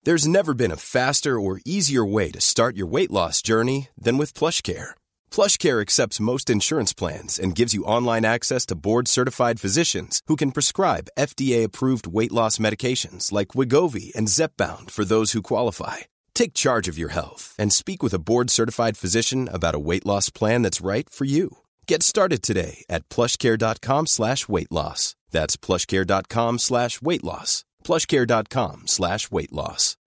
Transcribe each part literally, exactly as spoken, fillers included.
There's never been a faster or easier way to start your weight loss journey than with PlushCare. PlushCare accepts most insurance plans and gives you online access to board-certified physicians who can prescribe F D A-approved weight loss medications like Wegovy and Zepbound for those who qualify. Take charge of your health and speak with a board-certified physician about a weight loss plan that's right for you. Get started today at plushcare.com slash weight loss. That's plushcare.com slash weight loss. plushcare.com slash weight loss.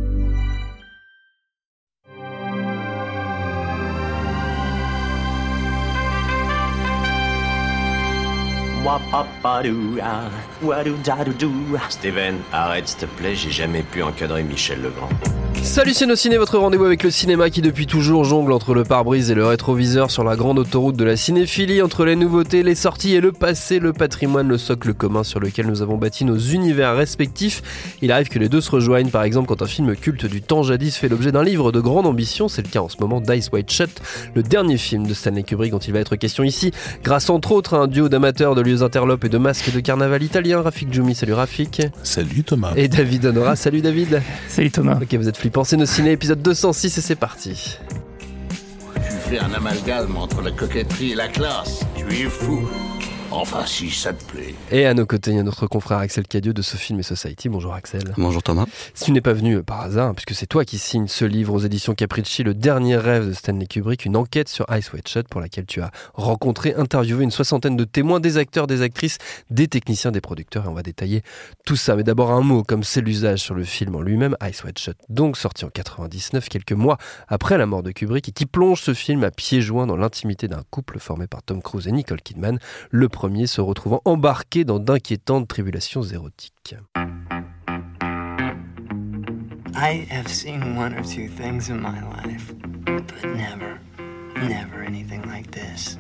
Steven, arrête s'il te plaît, j'ai jamais pu encadrer Michel Legrand. Salut c'est nos ciné, votre rendez-vous avec le cinéma qui depuis toujours jongle entre le pare-brise et le rétroviseur sur la grande autoroute de la cinéphilie, entre les nouveautés, les sorties et le passé, le patrimoine, le socle commun sur lequel nous avons bâti nos univers respectifs. Il arrive que les deux se rejoignent, par exemple quand un film culte du temps jadis fait l'objet d'un livre de grande ambition, c'est le cas en ce moment d'Eyes Wide Shut, le dernier film de Stanley Kubrick dont il va être question ici, grâce entre autres à un duo d'amateurs de lieux interlopes et de masques de carnaval italien, Rafik Djoumi, salut Rafik. Salut Thomas. Et David Honora, salut David. Salut Thomas. Ok, vous êtes flippants, c'est nos ciné, épisode deux cent six et c'est parti. Tu fais un amalgame entre la coquetterie et la classe. Tu es fou. Enfin, si ça te plaît. Et à nos côtés, il y a notre confrère Axel Cadieux de So Film et Society. Bonjour Axel. Bonjour Thomas. Si tu n'es pas venu par hasard, puisque c'est toi qui signes ce livre aux éditions Capricci, Le dernier rêve de Stanley Kubrick, une enquête sur Eyes Wide Shut pour laquelle tu as rencontré, interviewé une soixantaine de témoins, des acteurs, des actrices, des techniciens, des producteurs, et on va détailler tout ça. Mais d'abord un mot, comme c'est l'usage sur le film en lui-même, Eyes Wide Shut, donc sorti en quatre-vingt-dix-neuf, quelques mois après la mort de Kubrick, et qui plonge ce film à pieds joints dans l'intimité d'un couple formé par Tom Cruise et Nicole Kidman, le premier se retrouvant embarqué dans d'inquiétantes tribulations érotiques. I have seen one or two things in my life, but never, never anything like this.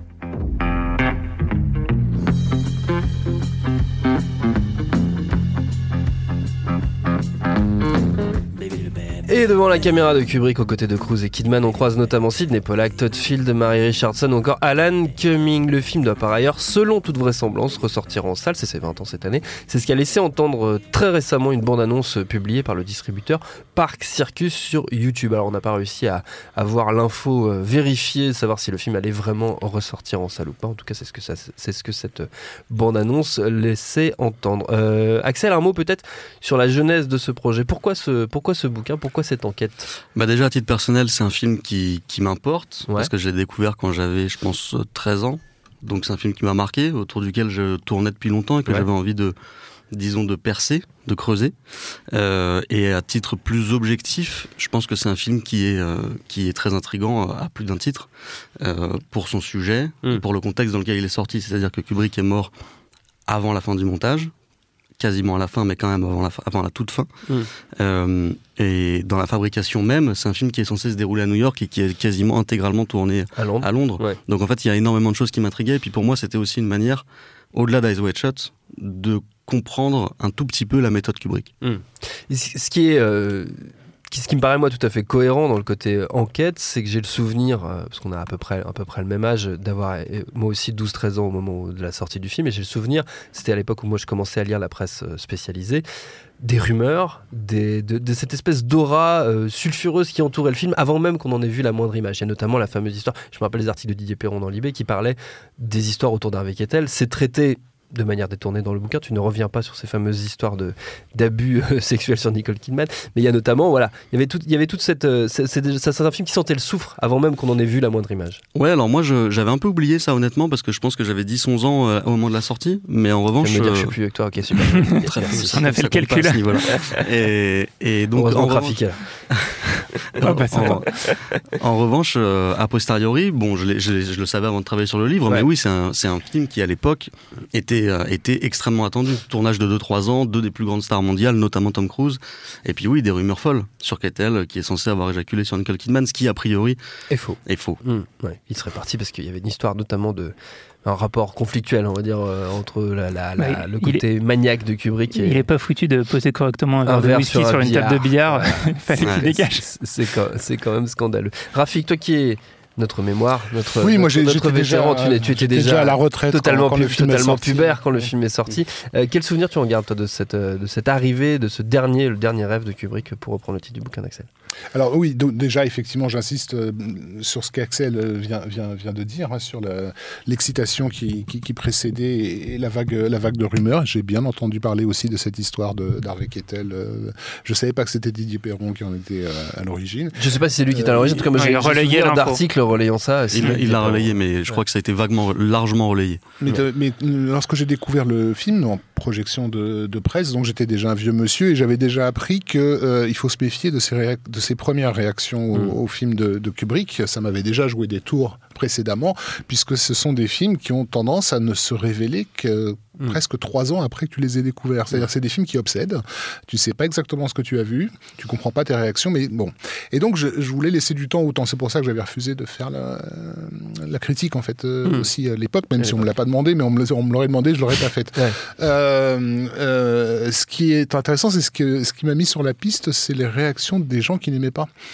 Et devant la caméra de Kubrick, aux côtés de Cruise et Kidman, on croise notamment Sidney Pollack, Todd Field, Mary Richardson ou encore Alan Cumming. Le film doit par ailleurs, selon toute vraisemblance, ressortir en salle, c'est ses vingt ans cette année. C'est ce qu'a laissé entendre très récemment une bande-annonce publiée par le distributeur Park Circus sur YouTube. Alors on n'a pas réussi à avoir l'info vérifiée, savoir si le film allait vraiment ressortir en salle ou pas. En tout cas, c'est ce que, ça, c'est ce que cette bande-annonce laissait entendre. Euh, Axel, un mot peut-être sur la genèse de ce projet. Pourquoi ce, pourquoi ce bouquin ? Pourquoi cette enquête ? Bah déjà à titre personnel, c'est un film qui, qui m'importe, ouais. Parce que je l'ai découvert quand j'avais, je pense, treize ans. Donc c'est un film qui m'a marqué, autour duquel je tournais depuis longtemps et que ouais. j'avais envie de, disons, de percer, de creuser. Euh, et à titre plus objectif, je pense que c'est un film qui est, euh, qui est très intriguant à plus d'un titre, euh, pour son sujet, mm. et pour le contexte dans lequel il est sorti. C'est-à-dire que Kubrick est mort avant la fin du montage, quasiment à la fin, mais quand même avant la, fin, avant la toute fin. Mmh. Euh, et dans la fabrication même, c'est un film qui est censé se dérouler à New York et qui est quasiment intégralement tourné à Londres. À Londres. Ouais. Donc en fait, il y a énormément de choses qui m'intriguaient. Et puis pour moi, c'était aussi une manière, au-delà d'Eyes Wide Shut, de comprendre un tout petit peu la méthode Kubrick. Mmh. Ce qui est... Euh... Ce qui me paraît moi tout à fait cohérent dans le côté enquête, c'est que j'ai le souvenir, euh, parce qu'on a à peu près, à peu près le même âge, d'avoir euh, moi aussi douze treize ans au moment de la sortie du film, et j'ai le souvenir, c'était à l'époque où moi je commençais à lire la presse spécialisée, des rumeurs, des, de, de cette espèce d'aura euh, sulfureuse qui entourait le film avant même qu'on en ait vu la moindre image. Il y a notamment la fameuse histoire, je me rappelle les articles de Didier Perron dans Libé qui parlaient des histoires autour d'Harvey Keitel. C'est traité de manière détournée dans le bouquin, tu ne reviens pas sur ces fameuses histoires de, d'abus euh, sexuels sur Nicole Kidman, mais il y a notamment, voilà, il y avait, tout, il y avait toute cette... Euh, c'est, c'est, c'est un film qui sentait le soufre avant même qu'on en ait vu la moindre image. Ouais, alors moi je, j'avais un peu oublié ça honnêtement, parce que je pense que j'avais dix onze ans euh, au moment de la sortie, mais en revanche... Je vais me dire, euh... je suis plus avec toi, ok, super. Très, on a fait le calcul. Et, et donc... Heureusement en graphique. en, bah, en, en revanche, euh, a posteriori, bon, je, l'ai, je, l'ai, je le savais avant de travailler sur le livre, ouais. mais oui, c'est un, c'est un film qui à l'époque était, euh, était extrêmement extrêmement attendu. Tournage de deux trois ans, deux des plus grandes stars mondiales, notamment Tom Cruise. Et puis oui, des rumeurs folles sur Keitel, qui est censé avoir éjaculé sur Nicole Kidman, ce qui a priori est faux. Est faux. Mmh, ouais. Il serait parti parce qu'il y avait une histoire notamment de un rapport conflictuel, on va dire, euh, entre la, la, la, ouais, le côté est, maniaque de Kubrick. Et il n'est pas foutu de poser correctement un verre de whisky sur, sur une table de billard. Il fallait ouais, qu'il dégage. C'est, c'est, quand, c'est quand même scandaleux. Rafik, toi qui es notre mémoire, notre, oui, moi, notre, j'ai, notre vétéran. Déjà, tu, tu étais déjà, déjà à la retraite totalement, quand, quand le film totalement est sorti. pubère quand le film est sorti. Euh, quel souvenir tu en gardes toi, de, cette, de cette arrivée, de ce dernier, le dernier rêve de Kubrick, pour reprendre le titre du bouquin d'Axel? Alors oui, donc, déjà effectivement j'insiste euh, sur ce qu'Axel vient, vient, vient de dire, hein, sur le, l'excitation qui, qui, qui précédait et, et la, vague, la vague de rumeurs. J'ai bien entendu parler aussi de cette histoire de, d'Harvey Keitel. Euh, je ne savais pas que c'était Didier Perron qui en était euh, à l'origine. Je ne sais pas si c'est lui qui était à l'origine, en tout cas moi ouais, j'ai, il a j'ai relayé souvenir l'info. d'articles relayant ça. Il, il l'a relayé, mais je ouais. crois que ça a été vaguement, largement relayé. Mais, de, mais lorsque j'ai découvert le film en projection de, de presse, donc j'étais déjà un vieux monsieur et j'avais déjà appris qu'il euh, faut se méfier de ses, réac- de ses premières réactions au, mmh. au film de, de Kubrick. Ça m'avait déjà joué des tours précédemment, puisque ce sont des films qui ont tendance à ne se révéler que mmh. presque trois ans après que tu les aies découverts. C'est-à-dire que c'est des films qui obsèdent. Tu sais pas exactement ce que tu as vu, tu comprends pas tes réactions, mais bon. Et donc je, je voulais laisser du temps au temps. C'est pour ça que j'avais refusé de faire la, la critique en fait euh, mmh. aussi à l'époque, même à si l'époque. on me l'a pas demandé, mais on me, on me l'aurait demandé, je l'aurais pas faite. Ouais. Euh, euh, ce qui est intéressant, c'est ce, que, ce qui m'a mis sur la piste, c'est les réactions des gens qui n'aimaient pas. Mmh.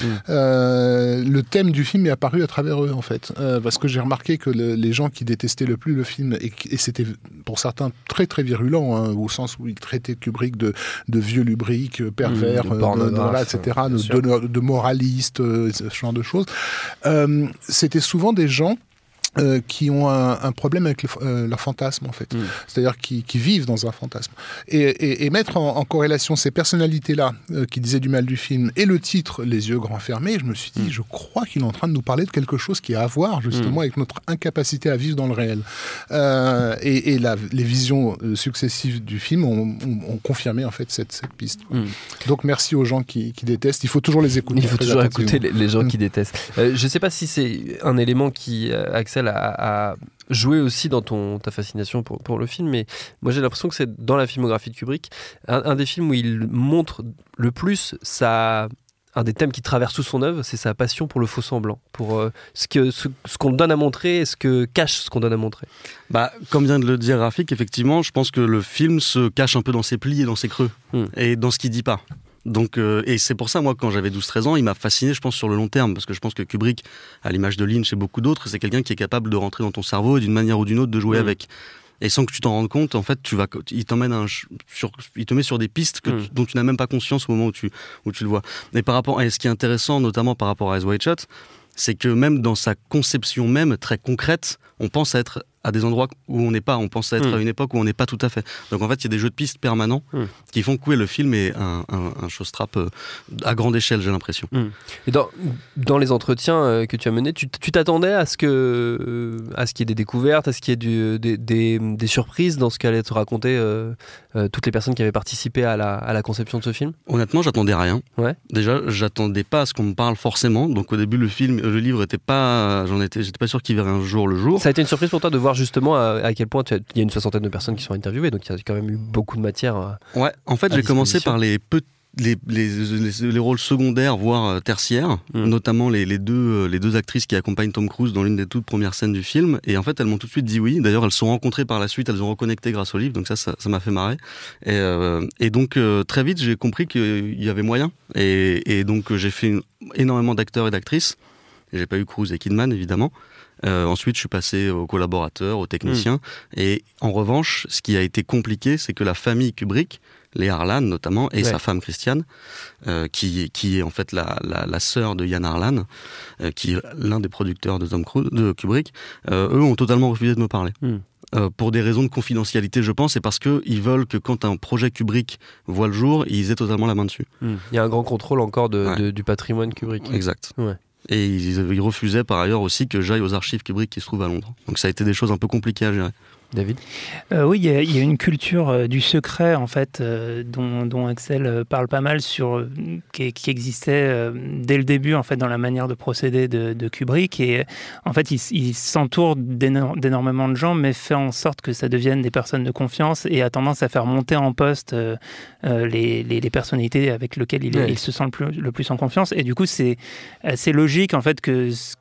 Euh, le thème du film est apparu à travers eux en fait. Euh, parce que j'ai remarqué que le, les gens qui détestaient le plus le film, et, et c'était pour certains très très virulent, hein, au sens où ils traitaient Kubrick de, de vieux lubrique, pervers, mmh, de de, de, voilà, et cetera, de, de, de moraliste, euh, ce genre de choses. Euh, c'était souvent des gens Euh, qui ont un, un problème avec le, euh, leur fantasme en fait, mmh. c'est-à-dire qui, qui vivent dans un fantasme et, et, et mettre en, en corrélation ces personnalités-là euh, qui disaient du mal du film et le titre Les yeux grands fermés, je me suis dit mmh. je crois qu'il est en train de nous parler de quelque chose qui a à voir justement mmh. avec notre incapacité à vivre dans le réel euh, et, et la, les visions euh, successives du film ont, ont, ont confirmé en fait cette, cette piste mmh. donc merci aux gens qui, qui détestent, il faut toujours les écouter, il faut toujours écouter les, les gens mmh. qui détestent. euh, je sais pas si c'est un élément qui euh, Axel à, à jouer aussi dans ton, ta fascination pour, pour le film, mais moi j'ai l'impression que c'est dans la filmographie de Kubrick un, un des films où il montre le plus sa, un des thèmes qui traverse toute son œuvre, c'est sa passion pour le faux semblant, pour euh, ce, que, ce, ce qu'on donne à montrer et ce que cache ce qu'on donne à montrer. Bah, comme vient de le dire Rafik, effectivement je pense que le film se cache un peu dans ses plis et dans ses creux mmh. et dans ce qu'il dit pas. Donc, euh, et c'est pour ça, moi, quand j'avais douze treize ans, il m'a fasciné, je pense, sur le long terme, parce que je pense que Kubrick, à l'image de Lynch et beaucoup d'autres, c'est quelqu'un qui est capable de rentrer dans ton cerveau et d'une manière ou d'une autre de jouer mmh. avec. Et sans que tu t'en rendes compte, en fait, tu vas, il t'emmène un, sur, il te met sur des pistes que mmh. tu, dont tu n'as même pas conscience au moment où tu, où tu le vois. Et par rapport, et ce qui est intéressant, notamment par rapport à Eyes Wide Shut, c'est que même dans sa conception même, très concrète, on pense à être à des endroits où on n'est pas, on pense à être mmh. à une époque où on n'est pas tout à fait. Donc en fait, il y a des jeux de pistes permanents mmh. qui font que oui, le film est un, un, un showstrap à grande échelle, j'ai l'impression. Mmh. Et dans, dans les entretiens que tu as menés, tu, tu t'attendais à ce, que, à ce qu'il y ait des découvertes, à ce qu'il y ait du, des, des, des surprises dans ce qu'allaient te raconter euh, euh, toutes les personnes qui avaient participé à la, à la conception de ce film? Honnêtement, j'attendais rien. Ouais. Déjà, j'attendais pas à ce qu'on me parle forcément. Donc au début, le film, le livre était pas, j'en étais, j'étais pas sûr qu'il verrait un jour le jour. Ça a été une surprise pour toi de voir justement à, à quel point il y a une soixantaine de personnes qui sont interviewées, donc il y a quand même eu beaucoup de matière. À, ouais, en fait, j'ai commencé par les petits. Les, les, les, les rôles secondaires, voire tertiaires, mmh. notamment les, les, deux, les deux actrices qui accompagnent Tom Cruise dans l'une des toutes premières scènes du film. Et en fait, elles m'ont tout de suite dit oui. D'ailleurs, elles se sont rencontrées par la suite, elles ont reconnecté grâce au livre, donc ça, ça, ça m'a fait marrer. Et, euh, et donc, euh, très vite, j'ai compris qu'il y avait moyen. Et, et donc, j'ai fait une, énormément d'acteurs et d'actrices. Et j'ai pas eu Cruise et Kidman, évidemment. Euh, ensuite, je suis passé aux collaborateurs, aux techniciens. Mmh. Et en revanche, ce qui a été compliqué, c'est que la famille Kubrick, les Harlan notamment, et ouais. sa femme Christiane, euh, qui, qui est en fait la, la, la sœur de Yann Harlan, euh, qui est l'un des producteurs de Tom Cruise, de Kubrick, euh, eux ont totalement refusé de me parler. Mm. Euh, pour des raisons de confidentialité, je pense, et parce qu'ils veulent que quand un projet Kubrick voit le jour, ils aient totalement la main dessus. Mm. Il y a un grand contrôle encore de, ouais. de, du patrimoine Kubrick. Exact. Ouais. Et ils, ils refusaient par ailleurs aussi que j'aille aux archives Kubrick qui se trouvent à Londres. Donc ça a été des choses un peu compliquées à gérer. David ? euh, Oui, il y, y a une culture euh, du secret, en fait, euh, dont, dont Axel euh, parle pas mal, sur, euh, qui, qui existait euh, dès le début, en fait, dans la manière de procéder de, de Kubrick. Et en fait, il, il s'entoure d'éno- d'énormément de gens, mais fait en sorte que ça devienne des personnes de confiance et a tendance à faire monter en poste euh, euh, les, les, les personnalités avec lesquelles il, ouais. il se sent le plus, le plus en confiance. Et du coup, c'est assez logique, en fait, que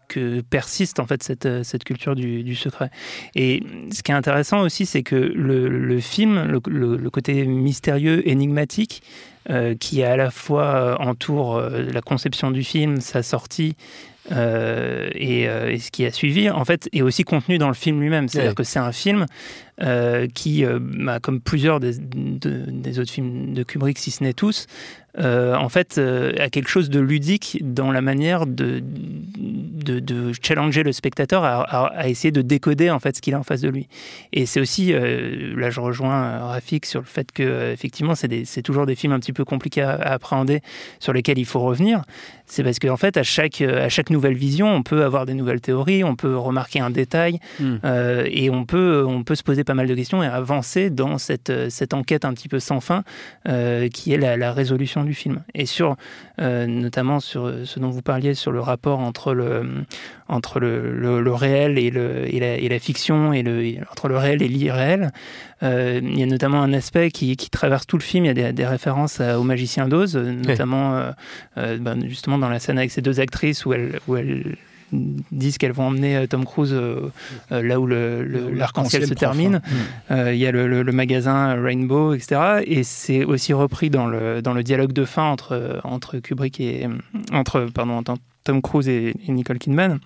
que persiste en fait cette, cette culture du, du secret. Et ce qui est intéressant aussi, c'est que le, le film, le, le, le côté mystérieux, énigmatique, euh, qui à la fois entoure la conception du film, sa sortie, Euh, et, euh, et ce qui a suivi, en fait, est aussi contenu dans le film lui-même. C'est-à-dire ouais. que c'est un film euh, qui, euh, bah, comme plusieurs des, de, des autres films de Kubrick, si ce n'est tous, euh, en fait, euh, a quelque chose de ludique dans la manière de, de, de challenger le spectateur à, à, à essayer de décoder en fait ce qu'il a en face de lui. Et c'est aussi, euh, là je rejoins Rafik sur le fait que euh, effectivement c'est, des, c'est toujours des films un petit peu compliqués à, à appréhender, sur lesquels il faut revenir. C'est parce qu'en fait, à chaque, à chaque nouvelle vision, on peut avoir des nouvelles théories, on peut remarquer un détail, mmh. euh, et on peut, on peut se poser pas mal de questions et avancer dans cette, cette enquête un petit peu sans fin, euh, qui est la, la résolution du film. Et sur, euh, notamment sur ce dont vous parliez, sur le rapport entre le, entre le, le, le réel et, le, et, la, et la fiction, et le, et, entre le réel et l'irréel, euh, il y a notamment un aspect qui, qui traverse tout le film. Il y a des, des références au Magicien d'Oz, notamment ouais. euh, ben justement dans la scène avec ces deux actrices où elles, où elles disent qu'elles vont emmener Tom Cruise euh, euh, là où le, le, l'arc-en-ciel se termine. Il euh, y a le, le, le magasin Rainbow, et cetera. Et c'est aussi repris dans le, dans le dialogue de fin entre, entre Kubrick et entre, pardon, entre Tom Cruise et, et Nicole Kidman.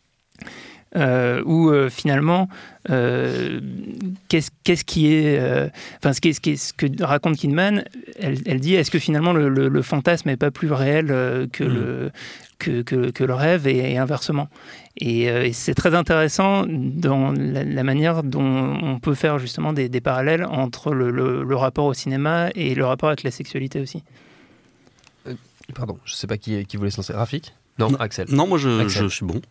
Euh, où euh, finalement, euh, qu'est-ce, qu'est-ce qui est, enfin, euh, ce, ce, ce que raconte Kidman, elle, elle dit, est-ce que finalement le, le, le fantasme n'est pas plus réel euh, que, mmh. le, que, que, que le rêve, et, et inversement. Et, euh, et c'est très intéressant dans la, la manière dont on peut faire justement des, des parallèles entre le, le, le rapport au cinéma et le rapport avec la sexualité aussi. Euh, pardon, je ne sais pas qui, qui voulait se lancer. Rafik ? Non, non, Axel. Non, moi je, je suis bon.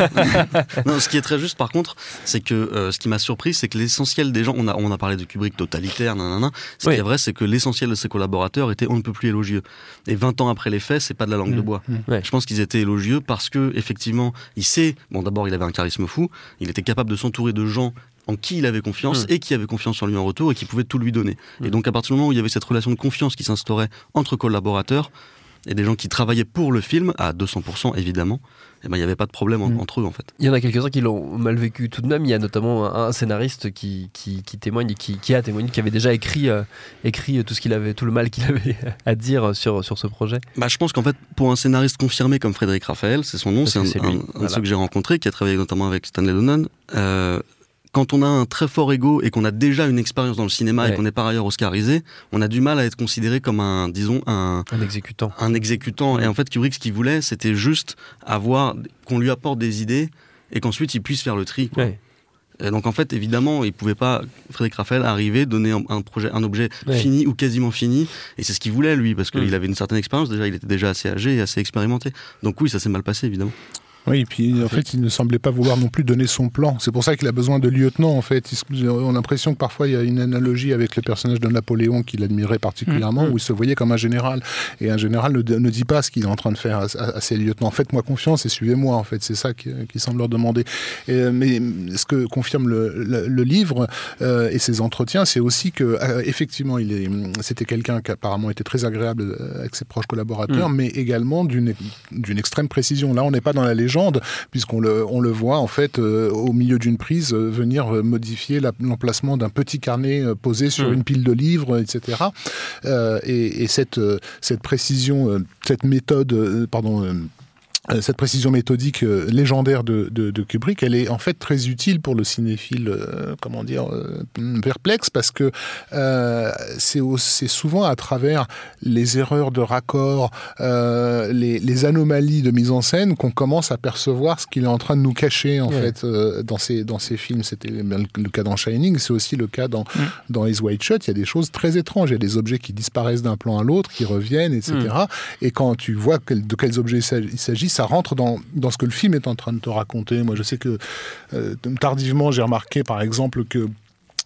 Non, ce qui est très juste par contre, c'est que euh, ce qui m'a surpris, c'est que l'essentiel des gens, on a, on a parlé de Kubrick totalitaire, nanana, ce oui. qui est vrai, c'est que l'essentiel de ses collaborateurs était on ne peut plus élogieux. Et vingt ans après les faits, c'est pas de la langue mmh. de bois. Mmh. Ouais. Je pense qu'ils étaient élogieux parce que, effectivement, il sait, bon d'abord il avait un charisme fou, il était capable de s'entourer de gens en qui il avait confiance mmh. et qui avaient confiance en lui en retour et qui pouvaient tout lui donner. Mmh. Et donc à partir du moment où il y avait cette relation de confiance qui s'instaurait entre collaborateurs, et des gens qui travaillaient pour le film, à deux cents pour cent évidemment, et ben, il n'y avait pas de problème en, mmh. entre eux en fait. Il y en a quelques-uns qui l'ont mal vécu tout de même. Il y a notamment un, un scénariste qui, qui, qui témoigne, qui, qui a témoigné, qui avait déjà écrit, euh, écrit tout, ce qu'il avait, tout le mal qu'il avait à dire sur, sur ce projet. Bah, je pense qu'en fait, pour un scénariste confirmé comme Frédéric Raphaël, c'est son nom, c'est, c'est un, un, un voilà. de ceux que j'ai rencontré, qui a travaillé notamment avec Stanley Donen, euh, quand on a un très fort ego et qu'on a déjà une expérience dans le cinéma ouais. et qu'on est par ailleurs oscarisé, on a du mal à être considéré comme un, disons, un... Un exécutant. Un exécutant. Et en fait, Kubrick, ce qu'il voulait, c'était juste avoir, qu'on lui apporte des idées et qu'ensuite il puisse faire le tri. Quoi. Ouais. Et donc en fait, évidemment, il pouvait pas, Frédéric Raphaël, arriver, donner un, un projet, un objet ouais. fini ou quasiment fini. Et c'est ce qu'il voulait, lui, parce qu'il mmh. avait une certaine expérience. Déjà, il était déjà assez âgé et assez expérimenté. Donc oui, ça s'est mal passé, évidemment. Oui, et puis en fait, il ne semblait pas vouloir non plus donner son plan. C'est pour ça qu'il a besoin de lieutenants, en fait. On a l'impression que parfois, il y a une analogie avec le personnage de Napoléon qu'il admirait particulièrement, mmh. où il se voyait comme un général. Et un général ne, ne dit pas ce qu'il est en train de faire à, à, à ses lieutenants. Faites-moi confiance et suivez-moi, en fait. C'est ça qu'il qui semble leur demander. Et, mais ce que confirme le, le, le livre euh, et ses entretiens, c'est aussi que, euh, effectivement, il est, c'était quelqu'un qui apparemment était très agréable avec ses proches collaborateurs, mmh. mais également d'une, d'une extrême précision. Là, on n'est pas dans la légende, puisqu'on le, on le voit en fait euh, au milieu d'une prise euh, venir modifier la, l'emplacement d'un petit carnet euh, posé sur mmh. une pile de livres, et cetera. Euh, et, et cette, euh, cette précision, euh, cette méthode, euh, pardon. Euh, Cette précision méthodique euh, légendaire de, de, de Kubrick, elle est en fait très utile pour le cinéphile, euh, comment dire, euh, perplexe, parce que euh, c'est, au, c'est souvent à travers les erreurs de raccord, euh, les, les anomalies de mise en scène qu'on commence à percevoir ce qu'il est en train de nous cacher en ouais. fait euh, dans ces dans ces films. C'était le, le cas dans Shining, c'est aussi le cas dans mmh. dans Eyes Wide Shut. Il y a des choses très étranges, il y a des objets qui disparaissent d'un plan à l'autre, qui reviennent, et cetera. Mmh. Et quand tu vois quel, de quels objets il s'agit, ça rentre dans, dans ce que le film est en train de te raconter. Moi, je sais que euh, tardivement, j'ai remarqué, par exemple, que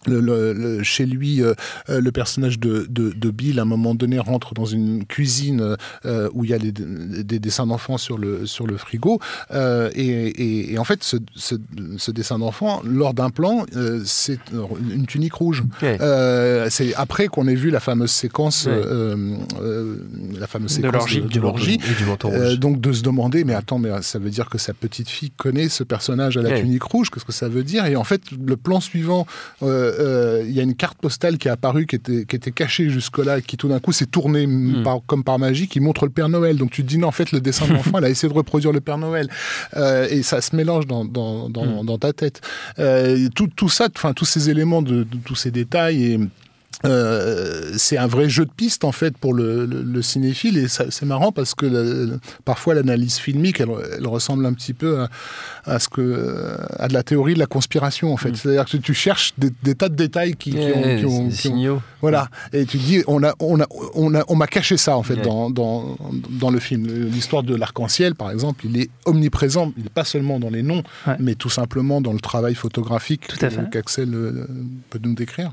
Le, le, le, chez lui, euh, le personnage de, de, de Bill, à un moment donné, rentre dans une cuisine euh, où il y a les, des dessins d'enfants sur le, sur le frigo. Euh, et, et, et en fait, ce, ce, ce dessin d'enfant, lors d'un plan, euh, c'est une tunique rouge. Okay. Euh, c'est après qu'on ait vu la fameuse séquence, ouais. euh, euh, la fameuse séquence de l'orgie. De, de l'orgie. Et du manteau rouge. Euh, donc de se demander, mais attends, mais ça veut dire que sa petite fille connaît ce personnage à la ouais. tunique rouge, qu'est-ce que ça veut dire? Et en fait, le plan suivant, euh, il euh, y a une carte postale qui est apparue, qui était, qui était cachée jusque-là, qui tout d'un coup s'est tournée mmh. par, comme par magie, qui montre le Père Noël. Donc tu te dis, non, en fait, le dessin de l'enfant, elle a essayé de reproduire le Père Noël. Euh, et ça se mélange dans, dans, dans, mmh. dans ta tête. Euh, tout, tout ça, enfin, tous ces éléments, de, de tous ces détails et... Euh, c'est un vrai jeu de piste en fait pour le, le, le cinéphile, et ça, c'est marrant parce que la, parfois l'analyse filmique elle, elle ressemble un petit peu à, à ce que à de la théorie de la conspiration en fait. Mmh. C'est-à-dire que tu cherches des, des tas de détails qui, yeah, qui ont, qui ont, des qui ont signaux. Voilà, et tu dis on a on a on a on m'a caché ça en fait yeah. dans, dans dans le film. L'histoire de l'arc-en-ciel par exemple, il est omniprésent, il n'est pas seulement dans les noms, ouais. mais tout simplement dans le travail photographique qu'Axel euh, peut nous décrire.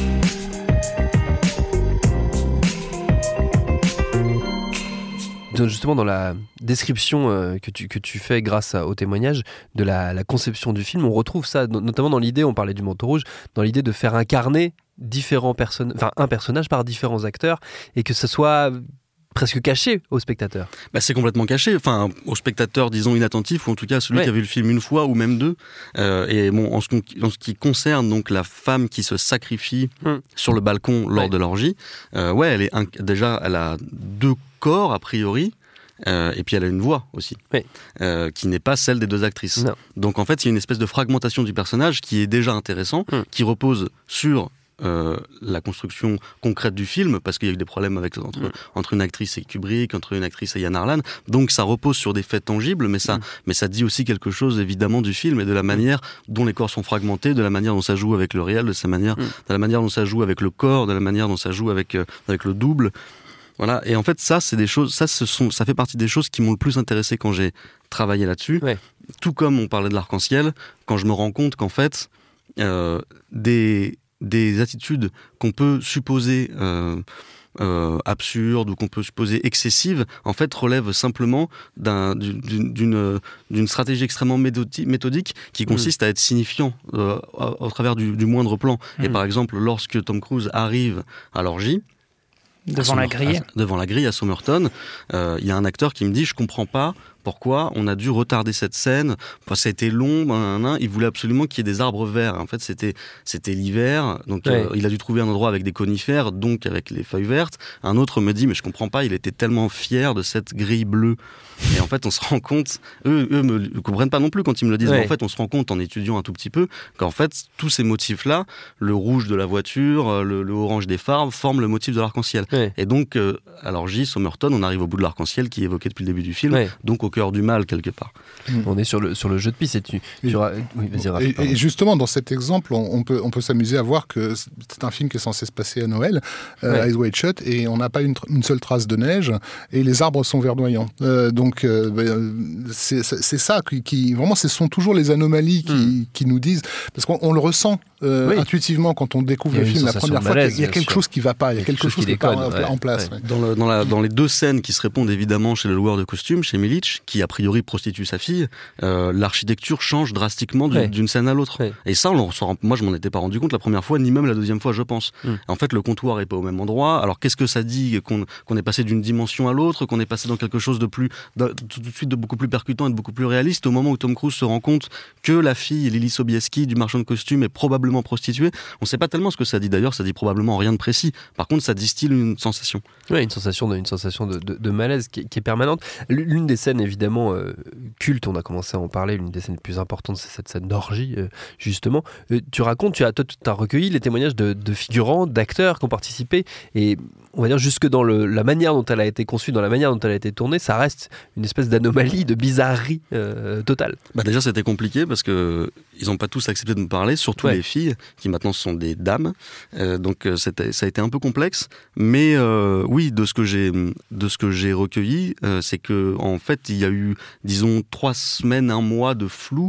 Justement, dans la description euh, que, tu, que tu fais grâce à, au témoignage de la, la conception du film, on retrouve ça, notamment dans l'idée, on parlait du manteau rouge, dans l'idée de faire incarner différents personnages, enfin un personnage par différents acteurs, et que ce soit presque caché au spectateur. Bah, c'est complètement caché, enfin au spectateur disons inattentif, ou en tout cas celui ouais. qui a vu le film une fois ou même deux. Euh, et bon, en ce, en ce qui concerne donc la femme qui se sacrifie mmh. sur le balcon lors ouais. de l'orgie, euh, ouais, elle est un, déjà elle a deux corps a priori. Euh, et puis elle a une voix aussi, oui. euh, qui n'est pas celle des deux actrices. Non. Donc en fait, il y a une espèce de fragmentation du personnage qui est déjà intéressant, mmh. qui repose sur euh, la construction concrète du film, parce qu'il y a eu des problèmes avec, entre, mmh. entre une actrice et Kubrick, entre une actrice et Yann Arlan. Donc ça repose sur des faits tangibles, mais ça, mmh. mais ça dit aussi quelque chose évidemment du film et de la manière dont les corps sont fragmentés, de la manière dont ça joue avec le réel, de, sa manière, mmh. de la manière dont ça joue avec le corps, de la manière dont ça joue avec, euh, avec le double. Voilà, et en fait, ça, c'est des choses, ça, ce sont, ça fait partie des choses qui m'ont le plus intéressé quand j'ai travaillé là-dessus. Ouais. Tout comme on parlait de l'arc-en-ciel, quand je me rends compte qu'en fait, euh, des, des attitudes qu'on peut supposer euh, euh, absurdes ou qu'on peut supposer excessives, en fait, relèvent simplement d'un, d'une, d'une, d'une stratégie extrêmement méthodique qui consiste mmh. à être signifiant euh, au, au travers du, du moindre plan. Mmh. Et par exemple, lorsque Tom Cruise arrive à l'orgie, Devant Sommer, la grille. à, devant la grille à Somerton, il euh, y a un acteur qui me dit « Je comprends pas pourquoi on a dû retarder cette scène. Enfin, ça a été long, ben, ben, ben. Il voulait absolument qu'il y ait des arbres verts. En fait, c'était, c'était l'hiver, donc ouais. euh, il a dû trouver un endroit avec des conifères, donc avec les feuilles vertes. Un autre me dit, mais je comprends pas, il était tellement fier de cette grille bleue. Et en fait, on se rend compte, eux, eux me, me comprennent pas non plus quand ils me le disent, ouais. mais en fait, on se rend compte en étudiant un tout petit peu qu'en fait, tous ces motifs-là, le rouge de la voiture, le, le orange des phares, forment le motif de l'arc-en-ciel. Ouais. Et donc, euh, à l'orgie, Somerton, on arrive au bout de l'arc-en-ciel qui est évoqué depuis le début du film, ouais. donc au cœur du mal quelque part. Mmh. On est sur le, sur le jeu de piste et tu, tu et, ra... oui, vas-y, Raph, et, et justement dans cet exemple on, on, peut, on peut s'amuser à voir que c'est un film qui est censé se passer à Noël, euh, ouais. Eyes Wide Shut, et on n'a pas une, une seule trace de neige et les arbres sont verdoyants, euh, donc euh, c'est, c'est ça qui, qui vraiment ce sont toujours les anomalies qui, mmh. qui nous disent, parce qu'on on le ressent euh, oui. intuitivement quand on découvre le film la première fois, il y a quelque sûr. chose qui ne va pas, il y a quelque, quelque chose qui n'est pas ouais. en place. Ouais. Ouais. Dans, le, dans, la, dans les deux scènes qui se répondent évidemment chez le loueur de costumes, chez Milic, qui a priori prostitue sa fille, euh, l'architecture change drastiquement d'une, ouais. d'une scène à l'autre. Ouais. Et ça, on rend, moi je m'en étais pas rendu compte la première fois, ni même la deuxième fois, je pense. Mm. En fait, le comptoir est pas au même endroit. Alors qu'est-ce que ça dit qu'on, qu'on est passé d'une dimension à l'autre, qu'on est passé dans quelque chose de plus, de, tout de suite de beaucoup plus percutant et de beaucoup plus réaliste, au moment où Tom Cruise se rend compte que la fille, Lily Sobieski, du marchand de costumes, est probablement prostituée. On sait pas tellement ce que ça dit d'ailleurs, ça dit probablement rien de précis. Par contre, ça distille une sensation. Oui, une sensation de, une sensation de, de, de malaise qui, qui est permanente. L'une des scènes évidemment euh, cultes, on a commencé à en parler, l'une des scènes les plus importantes, c'est cette scène d'orgie, euh, justement. Euh, tu racontes, tu as, toi, tu as recueilli les témoignages de, de figurants, d'acteurs qui ont participé, et on va dire jusque dans le, la manière dont elle a été conçue, dans la manière dont elle a été tournée, ça reste une espèce d'anomalie, de bizarrerie euh, totale. Bah déjà, c'était compliqué parce que ils n'ont pas tous accepté de me parler, surtout ouais. les filles, qui maintenant sont des dames. Euh, donc c'était, ça a été un peu complexe, mais euh, oui, de ce que j'ai, de ce que j'ai recueilli, euh, c'est que en fait, il y a eu, disons, trois semaines, un mois de flou,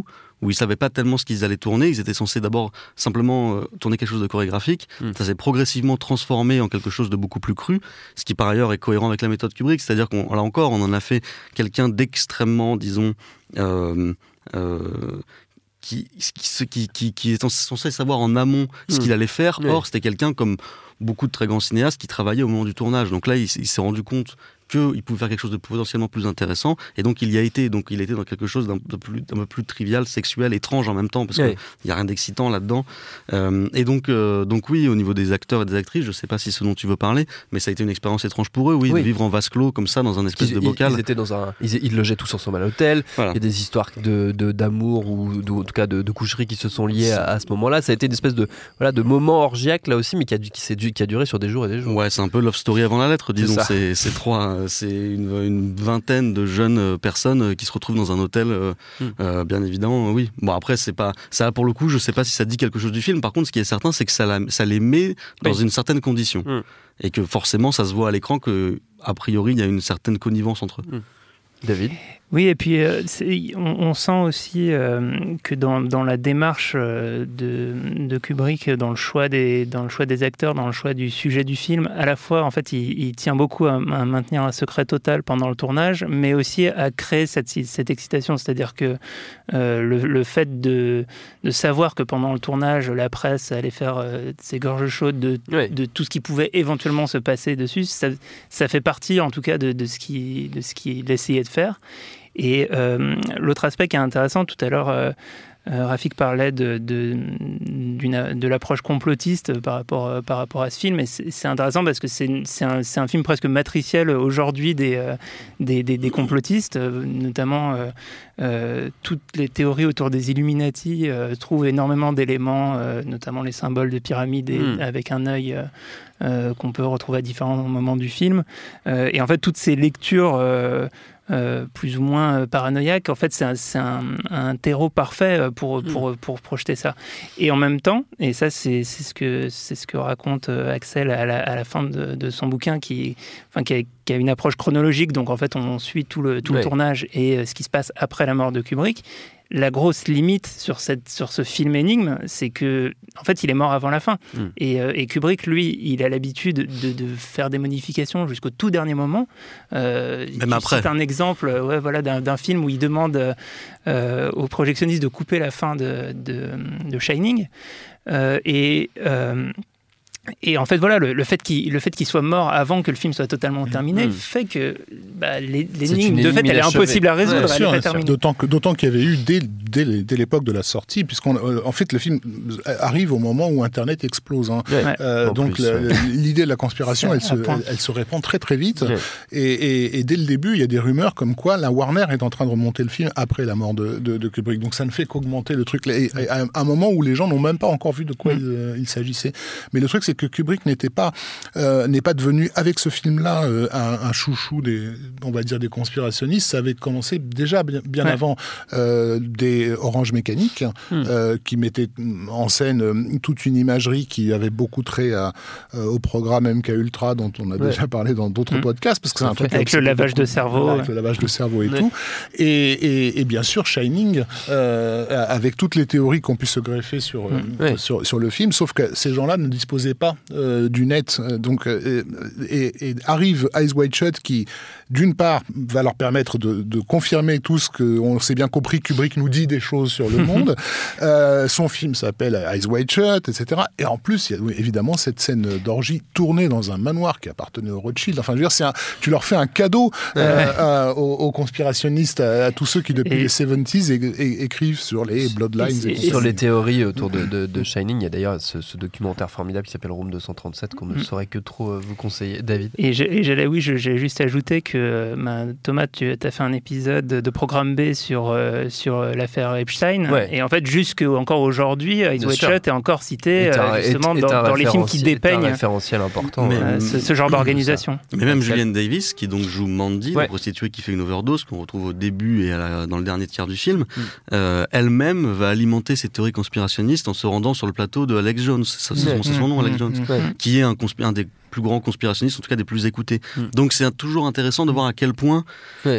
où ils savaient pas tellement ce qu'ils allaient tourner. Ils étaient censés d'abord simplement euh, tourner quelque chose de chorégraphique. Mm. Ça s'est progressivement transformé en quelque chose de beaucoup plus cru, ce qui par ailleurs est cohérent avec la méthode Kubrick. C'est-à-dire qu'on, là encore, on en a fait quelqu'un d'extrêmement, disons, euh, euh, qui, qui, qui, qui, qui est censé savoir en amont ce mmh. qu'il allait faire. Or, oui. c'était quelqu'un comme beaucoup de très grands cinéastes qui travaillaient au moment du tournage. Donc là, il, il s'est rendu compte qu'il pouvait faire quelque chose de potentiellement plus intéressant, et donc il y a été. Donc il était dans quelque chose d'un peu plus, d'un peu plus trivial, sexuel, étrange en même temps, parce oui. qu'il n'y a rien d'excitant là-dedans. Euh, et donc, euh, donc oui, au niveau des acteurs et des actrices, je ne sais pas si c'est ce dont tu veux parler, mais ça a été une expérience étrange pour eux, oui, oui. de vivre en vase clos comme ça, dans un espèce ils, de bocal. Ils étaient dans un, ils, ils logeaient tous ensemble à l'hôtel. Voilà. Il y a des histoires de, de, d'amour ou de, en tout cas de, de coucherie qui se sont liées à, à ce moment-là. Ça a été une espèce de, voilà, de moment orgiaque là aussi, mais qui a, qui, s'est, qui a duré sur des jours et des jours. Ouais, c'est un peu Love Story avant la lettre, disons. C'est, c'est, c'est trois, c'est une une vingtaine de jeunes personnes qui se retrouvent dans un hôtel, euh, mm. euh, bien évidemment, oui. Bon, après, c'est pas ça, pour le coup, je sais pas si ça dit quelque chose du film. Par contre, ce qui est certain, c'est que ça, la, ça les met dans oui. une certaine condition. Mm. Et que forcément, ça se voit à l'écran que, a priori, il y a une certaine connivence entre eux. Mm. David ? Oui, et puis euh, on, on sent aussi euh, que dans, dans la démarche euh, de, de Kubrick, dans le, choix des, dans le choix des acteurs, dans le choix du sujet du film, à la fois, en fait, il, il tient beaucoup à, à maintenir un secret total pendant le tournage, mais aussi à créer cette, cette excitation. C'est-à-dire que euh, le, le fait de, de savoir que pendant le tournage, la presse allait faire euh, ses gorges chaudes de, oui. de tout ce qui pouvait éventuellement se passer dessus, ça, ça fait partie, en tout cas, de, de ce qu'il, de ce qu'il essayait de faire. Et euh, l'autre aspect qui est intéressant, tout à l'heure, euh, euh, Rafik parlait de, de, d'une, de l'approche complotiste par rapport, euh, par rapport à ce film, et c'est, c'est intéressant parce que c'est, c'est, un, c'est un film presque matriciel aujourd'hui des, euh, des, des, des complotistes, euh, notamment euh, euh, toutes les théories autour des Illuminati euh, trouvent énormément d'éléments, euh, notamment les symboles de pyramide et, mmh. avec un œil euh, euh, qu'on peut retrouver à différents moments du film. Euh, et en fait, toutes ces lectures euh, Euh, plus ou moins euh, paranoïaque, en fait c'est un, c'est un, un terreau parfait pour, pour, pour, pour projeter ça. Et en même temps, et ça c'est, c'est, ce, que, c'est ce que raconte Axel à la, à la fin de, de son bouquin, qui, enfin, qui, a, qui a une approche chronologique, donc en fait on suit tout le, tout ouais. le tournage et euh, ce qui se passe après la mort de Kubrick. La grosse limite sur, cette, sur ce film énigme, c'est que, en fait, il est mort avant la fin. Mm. Et, euh, et Kubrick, lui, il a l'habitude de, de faire des modifications jusqu'au tout dernier moment. Euh, Même après. C'est un exemple ouais, voilà, d'un, d'un film où il demande euh, aux projectionnistes de couper la fin de, de, de Shining. Euh, et... Euh, Et en fait, voilà, le, le, fait qu'il, le fait qu'il soit mort avant que le film soit totalement terminé mmh. fait que bah, l'énigme, de fait, elle est impossible à résoudre. Ouais, sûr, pas d'autant, que, d'autant qu'il y avait eu, dès, dès, dès l'époque de la sortie, puisqu'en en fait, le film arrive au moment où Internet explose. Hein. Ouais. Euh, donc, plus, la, ouais. l'idée de la conspiration, elle se, elle, elle se répand très, très vite. Ouais. Et, et, et dès le début, il y a des rumeurs comme quoi la Warner est en train de remonter le film après la mort de, de, de Kubrick. Donc, ça ne fait qu'augmenter le truc. Et, et à un moment où les gens n'ont même pas encore vu de quoi mmh. il, il s'agissait. Mais le truc, c'est que Kubrick n'était pas, euh, n'est pas devenu, avec ce film-là, euh, un, un chouchou des, on va dire, des conspirationnistes. Ça avait commencé déjà bien, bien ouais. avant euh, des Orange Mécanique, mmh. euh, qui mettaient en scène euh, toute une imagerie qui avait beaucoup trait à, euh, au programme M K Ultra, dont on a ouais. déjà parlé dans d'autres mmh. podcasts, parce que c'est un truc avec le lavage beaucoup, de cerveau. Avec ouais. le lavage de cerveau et ouais. tout. Et, et, et bien sûr, Shining, euh, avec toutes les théories qu'on puisse se greffer sur, mmh. euh, ouais. sur, sur le film, sauf que ces gens-là ne disposaient pas Euh, du net, donc euh, et, et arrive Eyes Wide Shut qui, d'une part, va leur permettre de, de confirmer tout ce qu'on s'est bien compris. Kubrick nous dit des choses sur le monde. Euh, son film s'appelle Eyes Wide Shut, et cetera. Et en plus, il y a oui, évidemment cette scène d'orgie tournée dans un manoir qui appartenait aux Rothschild. Enfin, je veux dire, c'est un, tu leur fais un cadeau euh, euh, aux, aux conspirationnistes, à, à tous ceux qui depuis et... les soixante-dix é- é- écrivent sur les Bloodlines. Et, et, et sur les théories autour de, de, de Shining, il y a d'ailleurs ce, ce documentaire formidable qui s'appelle Room deux cent trente-sept qu'on ne mm. saurait que trop vous conseiller. David. Et, j'ai, et j'allais, oui, je, j'ai juste ajouté que ben, Thomas, tu as fait un épisode de Programme B sur, euh, sur l'affaire Epstein. Ouais. Et en fait, jusqu'à encore aujourd'hui, Eyes Wide Shut est encore cité un, justement est, dans, est dans les films qui dépeignent un référentiel important, mais, euh, ce, ce genre d'organisation. Mais même Julianne Davis, qui donc joue Mandy, ouais. la prostituée qui fait une overdose, qu'on retrouve au début et à la, dans le dernier tiers du film, mm. euh, elle-même va alimenter ces théories conspirationnistes en se rendant sur le plateau de Alex Jones. C'est, c'est, ouais. c'est son nom, Alex Jones, ouais. qui est un, conspi- un des plus grands conspirationnistes, en tout cas des plus écoutés. Mm. Donc c'est un, toujours intéressant de voir à quel point... Ouais.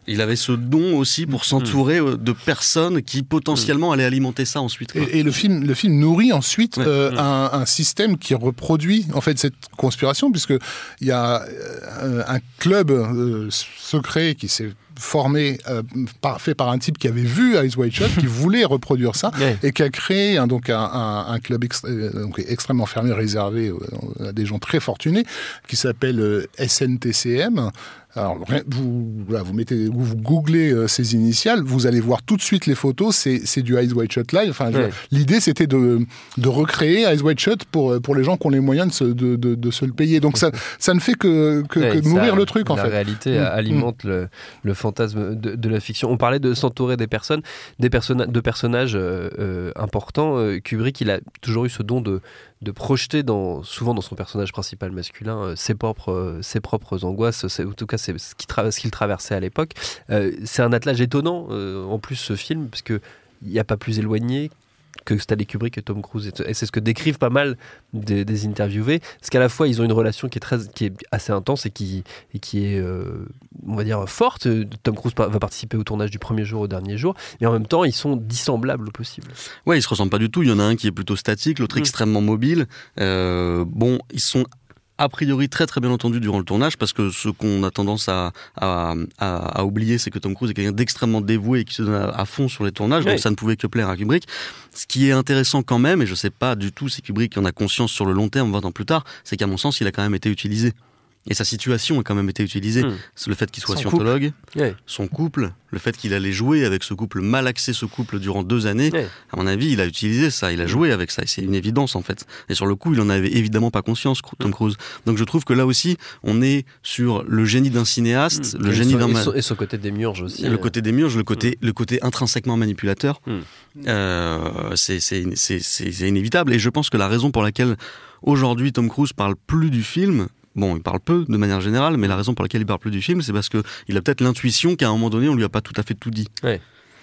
Il avait ce don aussi pour s'entourer mmh. de personnes qui potentiellement mmh. allaient alimenter ça ensuite. Et, et le film, le film nourrit ensuite ouais. euh, mmh. un, un système qui reproduit en fait cette conspiration, puisque il y a euh, un club euh, secret qui s'est formé, euh, par, fait par un type qui avait vu Eyes Wide Shut, qui voulait reproduire ça, ouais. et qui a créé un, donc un, un, un club extra, donc extrêmement fermé, réservé à des gens très fortunés, qui s'appelle euh, S N T C M. Alors, vous, voilà, vous, mettez, vous, vous googlez euh, ces initiales, vous allez voir tout de suite les photos, c'est, c'est du Eyes Wide Shut live. Enfin, ouais. je, l'idée, c'était de, de recréer Eyes Wide Shut pour, pour les gens qui ont les moyens de se, de, de, de se le payer. Donc, ça, ça ne fait que, que, ouais, que nourrir le truc, en la fait. La réalité mmh. alimente mmh. le, le fantasme de, de la fiction. On parlait de s'entourer des personnes, des personna- de personnages euh, euh, importants. Euh, Kubrick, il a toujours eu ce don de, de projeter, dans, souvent dans son personnage principal masculin, euh, ses, propres, euh, ses propres angoisses, c'est, en tout cas c'est ce, qui tra- ce qu'il traversait à l'époque. Euh, c'est un attelage étonnant, euh, en plus, ce film, parce qu'il n'y a pas plus éloigné que Stanley Kubrick et Tom Cruise. Et c'est ce que décrivent pas mal des, des interviewés, parce qu'à la fois, ils ont une relation qui est, très, qui est assez intense et qui, et qui est, euh, on va dire, forte. Tom Cruise va participer au tournage du premier jour au dernier jour, mais en même temps, ils sont dissemblables au possible. Ouais, ils se ressemblent pas du tout. Il y en a un qui est plutôt statique, l'autre mmh. extrêmement mobile. Euh, bon, ils sont a priori très très bien entendu durant le tournage, parce que ce qu'on a tendance à, à, à, à oublier, c'est que Tom Cruise est quelqu'un d'extrêmement dévoué et qui se donne à, à fond sur les tournages, oui. donc ça ne pouvait que plaire à Kubrick. Ce qui est intéressant quand même, et je ne sais pas du tout si Kubrick en a conscience sur le long terme, vingt ans plus tard, c'est qu'à mon sens, il a quand même été utilisé. Et sa situation a quand même été utilisée. Mmh. C'est le fait qu'il soit son scientologue, couple. Ouais. son couple, le fait qu'il allait jouer avec ce couple, mal axé ce couple durant deux années. Ouais. À mon avis, il a utilisé ça, il a joué avec ça. Et c'est une évidence, en fait. Et sur le coup, il en avait évidemment pas conscience, Tom Cruise. Donc je trouve que là aussi, on est sur le génie d'un cinéaste, mmh. le et génie son, d'un... Et son, et son côté démiurge aussi. Le euh... côté démiurge, le côté, mmh. le côté intrinsèquement manipulateur. Mmh. Euh, c'est, c'est, c'est, c'est, c'est inévitable. Et je pense que la raison pour laquelle, aujourd'hui, Tom Cruise parle plus du film... Bon, il parle peu de manière générale, mais la raison pour laquelle il parle plus du film, c'est parce qu'il a peut-être l'intuition qu'à un moment donné, on lui a pas tout à fait tout dit. Ouais.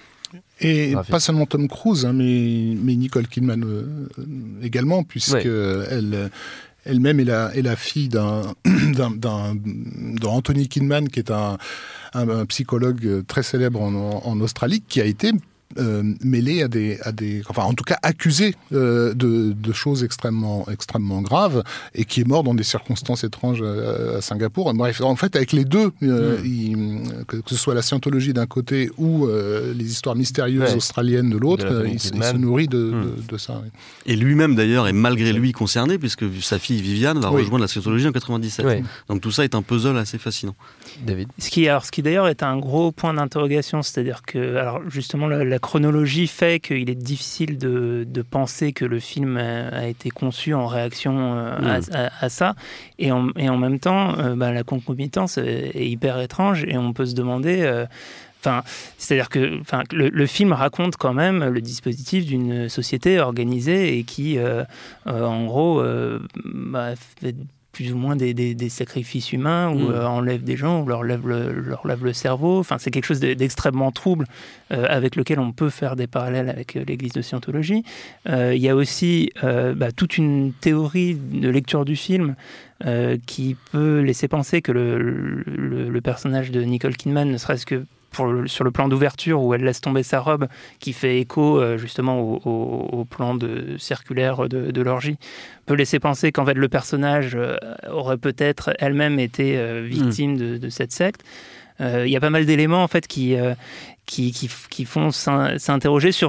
Et Graphique. Pas seulement Tom Cruise, hein, mais, mais Nicole Kidman euh, également, puisque ouais. elle, elle-même est la, est la fille d'un, d'un, d'un, d'un Anthony Kidman, qui est un, un, un psychologue très célèbre en, en Australie, qui a été Euh, mêlé à des, à des, enfin en tout cas accusé euh, de, de choses extrêmement, extrêmement graves, et qui est mort dans des circonstances étranges à, à Singapour. Bref, en fait, avec les deux, euh, mmh. il, que, que ce soit la scientologie d'un côté ou euh, les histoires mystérieuses ouais. australiennes de l'autre, de il, il se nourrit de, mmh. de, de ça. Oui. Et lui-même d'ailleurs est malgré lui concerné, puisque sa fille Viviane va oui. rejoindre la scientologie en quatre-vingt-dix-sept. Oui. Donc tout ça est un puzzle assez fascinant. David. Ce qui, alors, ce qui d'ailleurs est un gros point d'interrogation, c'est-à-dire que, alors justement, la, la chronologie fait qu'il est difficile de, de penser que le film a, a été conçu en réaction euh, mmh. à, à, à ça, et en, et en même temps, euh, bah, la concomitance est, est hyper étrange, et on peut se demander... Euh, Enfin, c'est-à-dire que enfin, le, le film raconte quand même le dispositif d'une société organisée et qui, euh, euh, en gros, euh, bah, fait plus ou moins des, des, des sacrifices humains, ou mmh. euh, enlève des gens, ou leur lève le, leur lève le cerveau. Enfin, c'est quelque chose d'extrêmement trouble, euh, avec lequel on peut faire des parallèles avec l'église de Scientologie. Il euh, y a aussi euh, bah, toute une théorie de lecture du film euh, qui peut laisser penser que le, le, le personnage de Nicole Kidman, ne serait-ce que pour le, sur le plan d'ouverture où elle laisse tomber sa robe, qui fait écho euh, justement au, au, au plan de, circulaire de, de l'orgie, peut laisser penser qu'en fait le personnage euh, aurait peut-être elle-même été euh, victime mmh. de, de cette secte. Il euh, y a pas mal d'éléments en fait qui, euh, qui, qui, qui font s'interroger sur,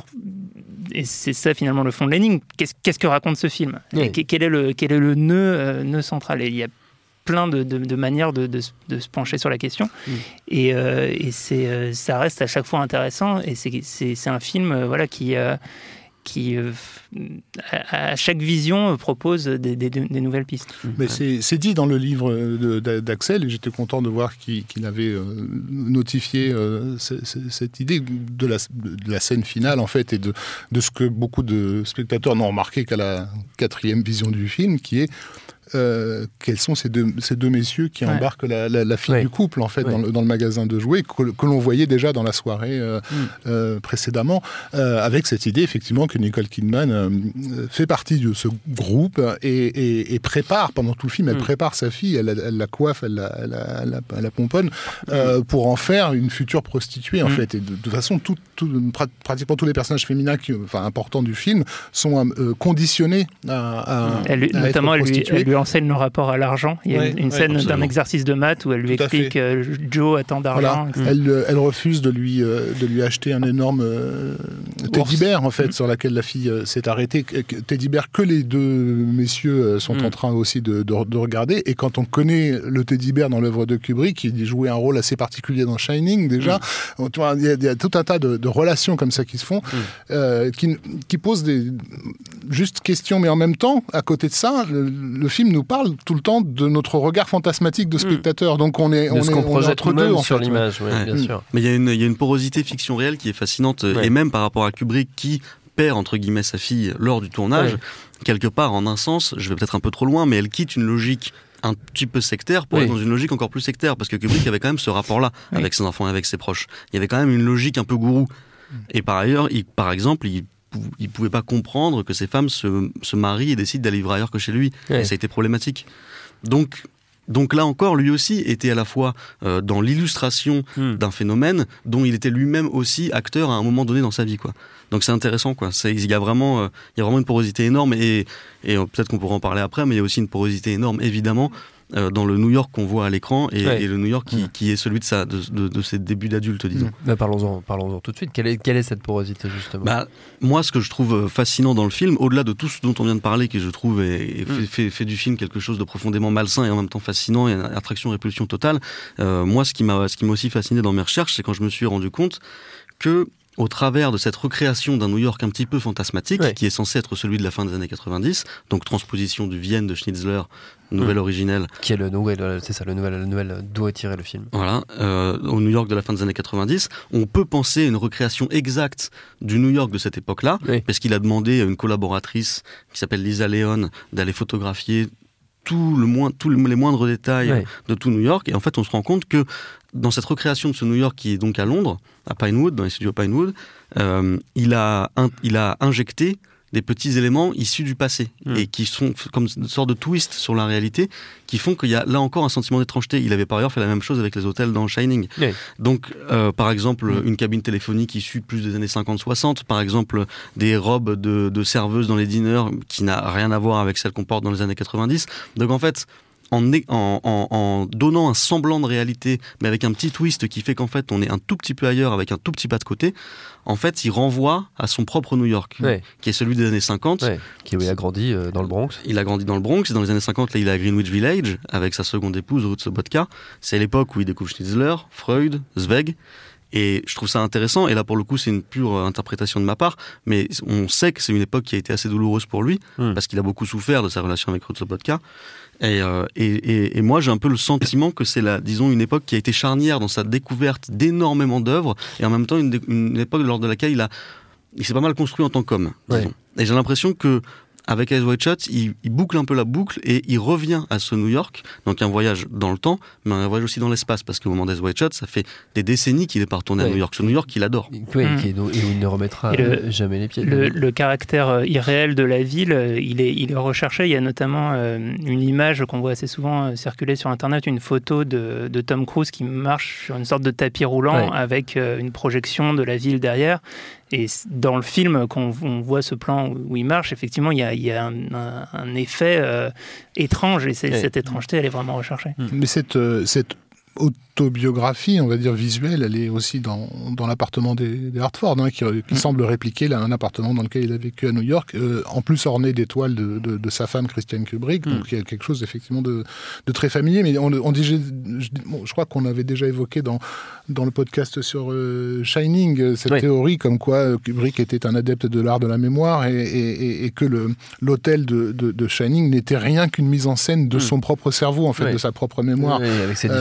et c'est ça finalement le fond de l'énigme, qu'est-ce, qu'est-ce que raconte ce film, oui. et quel est le, quel est le nœud, euh, nœud central. Et il y a plein de, de, de manières de, de, de se pencher sur la question. Mmh. Et, euh, et c'est, euh, ça reste à chaque fois intéressant. Et c'est, c'est, c'est un film euh, voilà, qui, euh, qui euh, à, à chaque vision, euh, propose des, des, des nouvelles pistes. Mais c'est, c'est dit dans le livre de, d'Axel, et j'étais content de voir qu'il, qu'il avait euh, notifié euh, c- c- cette idée de la, de la scène finale, en fait, et de, de ce que beaucoup de spectateurs n'ont remarqué qu'à la quatrième vision du film, qui est euh, quels sont ces deux, ces deux messieurs qui Ouais. embarquent la, la, la fille Ouais. du couple, en fait, Ouais. dans, le, dans le magasin de jouets, que, que l'on voyait déjà dans la soirée euh, Mm. euh, précédemment, euh, avec cette idée, effectivement, que Nicole Kidman euh, fait partie de ce groupe et, et, et prépare, pendant tout le film, elle Mm. prépare sa fille, elle, elle la coiffe, elle la, elle la, elle la, elle la pomponne, euh, pour en faire une future prostituée, en Mm. fait. Et de, de toute façon, tout, tout, pra- pratiquement tous les personnages féminins qui, enfin, importants du film sont euh, conditionnés à, à, Elle lui- à notamment, être elle lui, prostituées. elle lui enseigne le rapport à l'argent. Il y a Ouais, une, une ouais, scène d'un absolument. exercice de maths où elle lui Tout à explique fait. euh, Joe a tant d'argent. Voilà. et cetera. Elle, euh, elle refuse de lui, euh, de lui acheter un énorme euh, teddy bear, en fait, Mm. sur laquelle la fille euh, s'est arrêtée. Que- que- Teddy bear que les deux messieurs euh, sont Mm. en train aussi de, de- de regarder. Et quand on connaît le teddy bear dans l'œuvre de Kubrick, il jouait un rôle assez particulier dans Shining, déjà. Mm. Tu vois, Il y, a- il y a tout un tas de, de relations comme ça qui se font, euh, qui, qui posent des justes questions. Mais en même temps, à côté de ça, le, le film nous parle tout le temps de notre regard fantasmatique de spectateur. Donc on est, De on ce est, qu'on on est projette entre deux, nous-même en sur fait, ouais. l'image, ouais, Ouais. bien Mm. sûr. Mais il y, a une- il y a une porosité fiction-réelle qui est fascinante, euh, Ouais. et même par rapport à Kubrick qui perd entre guillemets sa fille lors du tournage, Ouais. quelque part en un sens, je vais peut-être un peu trop loin, mais elle quitte une logique un petit peu sectaire pour Oui. être dans une logique encore plus sectaire, parce que Kubrick avait quand même ce rapport-là Oui. avec ses enfants et avec ses proches. Il y avait quand même une logique un peu gourou. Et par ailleurs, il, par exemple, il pou- il pouvait pas comprendre que ces femmes se, se marient et décident d'aller vivre ailleurs que chez lui. Ouais. Et ça a été problématique. Donc, donc là encore, lui aussi était à la fois euh, dans l'illustration Hmm. d'un phénomène dont il était lui-même aussi acteur à un moment donné dans sa vie, quoi. Donc c'est intéressant, quoi. C'est, il y a vraiment, euh, il y a vraiment une porosité énorme, et, et euh, peut-être qu'on pourra en parler après, mais il y a aussi une porosité énorme, évidemment, euh, dans le New York qu'on voit à l'écran, et, Ouais. et le New York qui, Mm. qui est celui de, sa, de, de, de ses débuts d'adulte, disons. Mm. Bah, parlons-en, parlons-en tout de suite. Quelle est, quelle est cette porosité, justement? Bah, moi, ce que je trouve fascinant dans le film, au-delà de tout ce dont on vient de parler, qui je trouve est, est Mm. fait, fait, fait du film quelque chose de profondément malsain et en même temps fascinant, et une attraction-répulsion totale, euh, moi, ce qui m'a, ce qui m'a aussi fasciné dans mes recherches, c'est quand je me suis rendu compte que, au travers de cette recréation d'un New York un petit peu fantasmatique, Ouais. qui est censé être celui de la fin des années quatre-vingt-dix, donc transposition du Vienne de Schnitzler, nouvelle Mm. originelle, Qui est le nouvel, euh, c'est ça, le nouvel, le nouvel d'où est tiré le film. voilà, euh, au New York de la fin des années quatre-vingt-dix, on peut penser à une recréation exacte du New York de cette époque-là, Oui. parce qu'il a demandé à une collaboratrice qui s'appelle Lisa Leon d'aller photographier tout le moins, tous les moindres détails Ouais. de tout New York. Et en fait, on se rend compte que dans cette recréation de ce New York qui est donc à Londres, à Pinewood, dans les studios Pinewood, euh, il, a in- il a injecté des petits éléments issus du passé Mm. et qui sont f- comme une sorte de twist sur la réalité, qui font qu'il y a là encore un sentiment d'étrangeté. Il avait par ailleurs fait la même chose avec les hôtels dans Shining. Oui. Donc, euh, par exemple, Mm. une cabine téléphonique issue plus des années cinquante soixante, par exemple, des robes de, de serveuses dans les diners qui n'a rien à voir avec celles qu'on porte dans les années quatre-vingt-dix. Donc, en fait, en, é- en, en- en donnant un semblant de réalité, mais avec un petit twist qui fait qu'en fait, on est un tout petit peu ailleurs avec un tout petit pas de côté, en fait, il renvoie à son propre New York, Ouais. qui est celui des années cinquante. Ouais. Qui oui, a grandi euh, dans le Bronx. Il a grandi dans le Bronx, et dans les années cinquante, là, il est à Greenwich Village, avec sa seconde épouse, Ruth Sobotka. C'est l'époque où il découvre Schnitzler, Freud, Zweig. Et je trouve ça intéressant, et là pour le coup c'est une pure euh, interprétation de ma part, mais on sait que c'est une époque qui a été assez douloureuse pour lui, Mm. parce qu'il a beaucoup souffert de sa relation avec Ruth Sobotka. Et, euh, et, et, et moi j'ai un peu le sentiment que c'est la, disons, une époque qui a été charnière dans sa découverte d'énormément d'œuvres, et en même temps une, dé- une époque lors de laquelle il a, il s'est pas mal construit en tant qu'homme, disons. Ouais. Et j'ai l'impression que avec Eyes Wide Shut, il, il boucle un peu la boucle et il revient à ce New York, donc un voyage dans le temps, mais un voyage aussi dans l'espace, parce qu'au moment d'Eyes Wide Shut, ça fait des décennies qu'il est pas retourné Ouais. à New York. Ce New York qu'il adore. Oui, Mm. qui est- et où il ne remettra Et le- euh, jamais les pieds. Le, le caractère euh, irréel de la ville, euh, il est, il est recherché. Il y a notamment euh, une image qu'on voit assez souvent euh, circuler sur Internet, une photo de, de Tom Cruise qui marche sur une sorte de tapis roulant Ouais. avec euh, une projection de la ville derrière. Et c- dans le film, quand on, on voit ce plan où, où il marche, effectivement, il y a, il y a un, un- un effet euh, étrange. Et c'est- Ouais. cette étrangeté, elle est vraiment recherchée. Mais cette, euh, cette autobiographie, on va dire visuelle, elle est aussi dans, dans l'appartement des, des Hartford, hein, qui, qui Mm. semble répliquer là, un appartement dans lequel il a vécu à New York, euh, en plus orné d'étoiles de, de, de sa femme Christiane Kubrick. Mm. Donc il y a quelque chose effectivement de, de très familier. Mais on, on dit, je, je- bon, je crois qu'on avait déjà évoqué dans, dans le podcast sur euh, Shining euh, cette Oui. théorie comme quoi euh, Kubrick était un adepte de l'art de la mémoire et, et, et- et que le, l'hôtel de, de, de Shining n'était rien qu'une mise en scène de Mm. son propre cerveau, en fait, Oui. de sa propre mémoire. Oui, avec ses Euh, différentes voilà.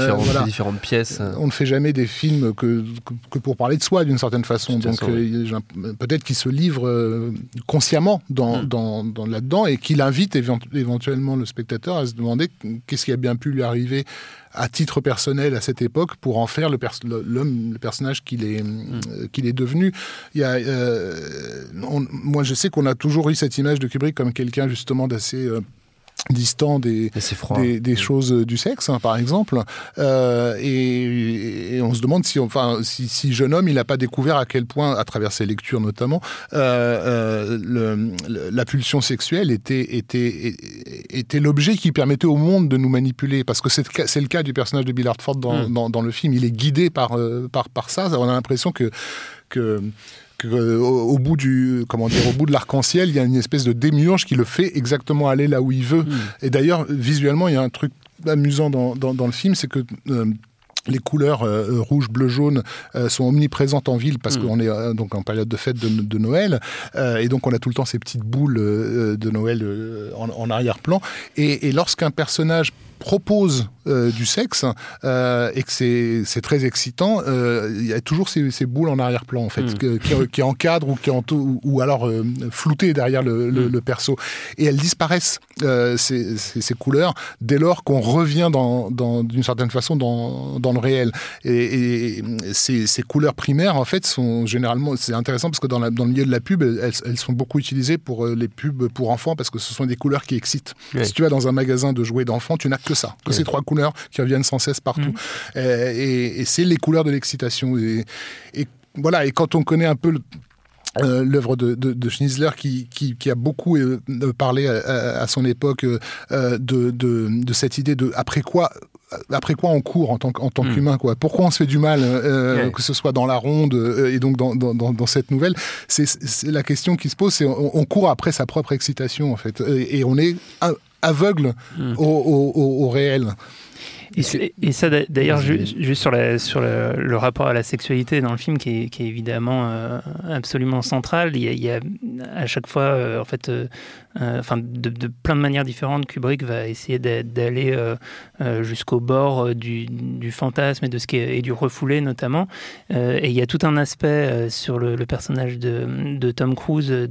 ces différentes pièces. On ne fait jamais des films que, que, que pour parler de soi, d'une certaine façon. Donc façon, oui. euh, peut-être qu'il se livre euh, consciemment dans, mmh. dans, dans, là-dedans et qu'il invite éventu- éventuellement le spectateur à se demander qu'est-ce qui a bien pu lui arriver à titre personnel à cette époque pour en faire le, pers- l'homme, le personnage qu'il est, mmh. euh, qu'il est devenu. Il y a, euh, on, moi, je sais qu'on a toujours eu cette image de Kubrick comme quelqu'un justement d'assez... Euh, distant des, des, des choses du sexe, hein, par exemple. Euh, et, et on se demande si, enfin, si, si jeune homme, il n'a pas découvert à quel point, à travers ses lectures notamment, euh, euh, le, le, la pulsion sexuelle était, était, était l'objet qui permettait au monde de nous manipuler. Parce que c'est, c'est le cas du personnage de Bill Hartford dans, mmh. dans, dans le film. Il est guidé par, euh, par, par ça. On a l'impression que... que Au, au bout du comment dire au bout de l'arc-en-ciel, il y a une espèce de démiurge qui le fait exactement aller là où il veut. Mmh. Et d'ailleurs, visuellement, il y a un truc amusant dans, dans, dans le film, c'est que euh, les couleurs euh, rouge, bleu, jaune euh, sont omniprésentes en ville parce mmh. qu'on est euh, donc en période de fête de, de Noël euh, et donc on a tout le temps ces petites boules euh, de Noël euh, en, en arrière-plan. Et, et lorsqu'un personnage propose euh, du sexe euh, et que c'est, c'est très excitant, euh, il y a toujours ces, ces boules en arrière-plan en fait, mmh. que, qui, qui encadrent ou, qui en, ou, ou alors euh, floutées derrière le, le, mmh. le perso. Et elles disparaissent, euh, ces, ces, ces couleurs, dès lors qu'on revient dans, dans, d'une certaine façon dans, dans le réel. Et, et ces, ces couleurs primaires, en fait, sont généralement... C'est intéressant parce que dans, la, dans le milieu de la pub, elles, elles sont beaucoup utilisées pour les pubs pour enfants parce que ce sont des couleurs qui excitent. Oui. Si tu vas dans un magasin de jouets d'enfants, tu n'as que ça, que oui. ces trois couleurs qui reviennent sans cesse partout. Mmh. Et, et, et c'est les couleurs de l'excitation. Et, et voilà, et quand on connaît un peu le, euh, l'œuvre de, de, de Schnitzler, qui, qui, qui a beaucoup euh, parlé à, à, à son époque euh, de, de, de cette idée de après quoi... Après quoi on court en tant, en tant mmh. qu'humain, quoi. Pourquoi on se fait du mal, euh, ouais. que ce soit dans la ronde euh, et donc dans, dans, dans cette nouvelle, c'est, c'est la question qui se pose, c'est on, on court après sa propre excitation en fait, et, et on est aveugle mmh. au, au, au réel. Et, et ça, d'ailleurs, juste, juste sur, la, sur le, le rapport à la sexualité dans le film, qui est, qui est évidemment euh, absolument central, il y, a, il y a à chaque fois, euh, en fait, euh, euh, enfin, de, de plein de manières différentes, Kubrick va essayer d'aller euh, euh, jusqu'au bord du, du fantasme et, de ce qui est, et du refoulé, notamment. Euh, et il y a tout un aspect euh, sur le, le personnage de, de Tom Cruise de,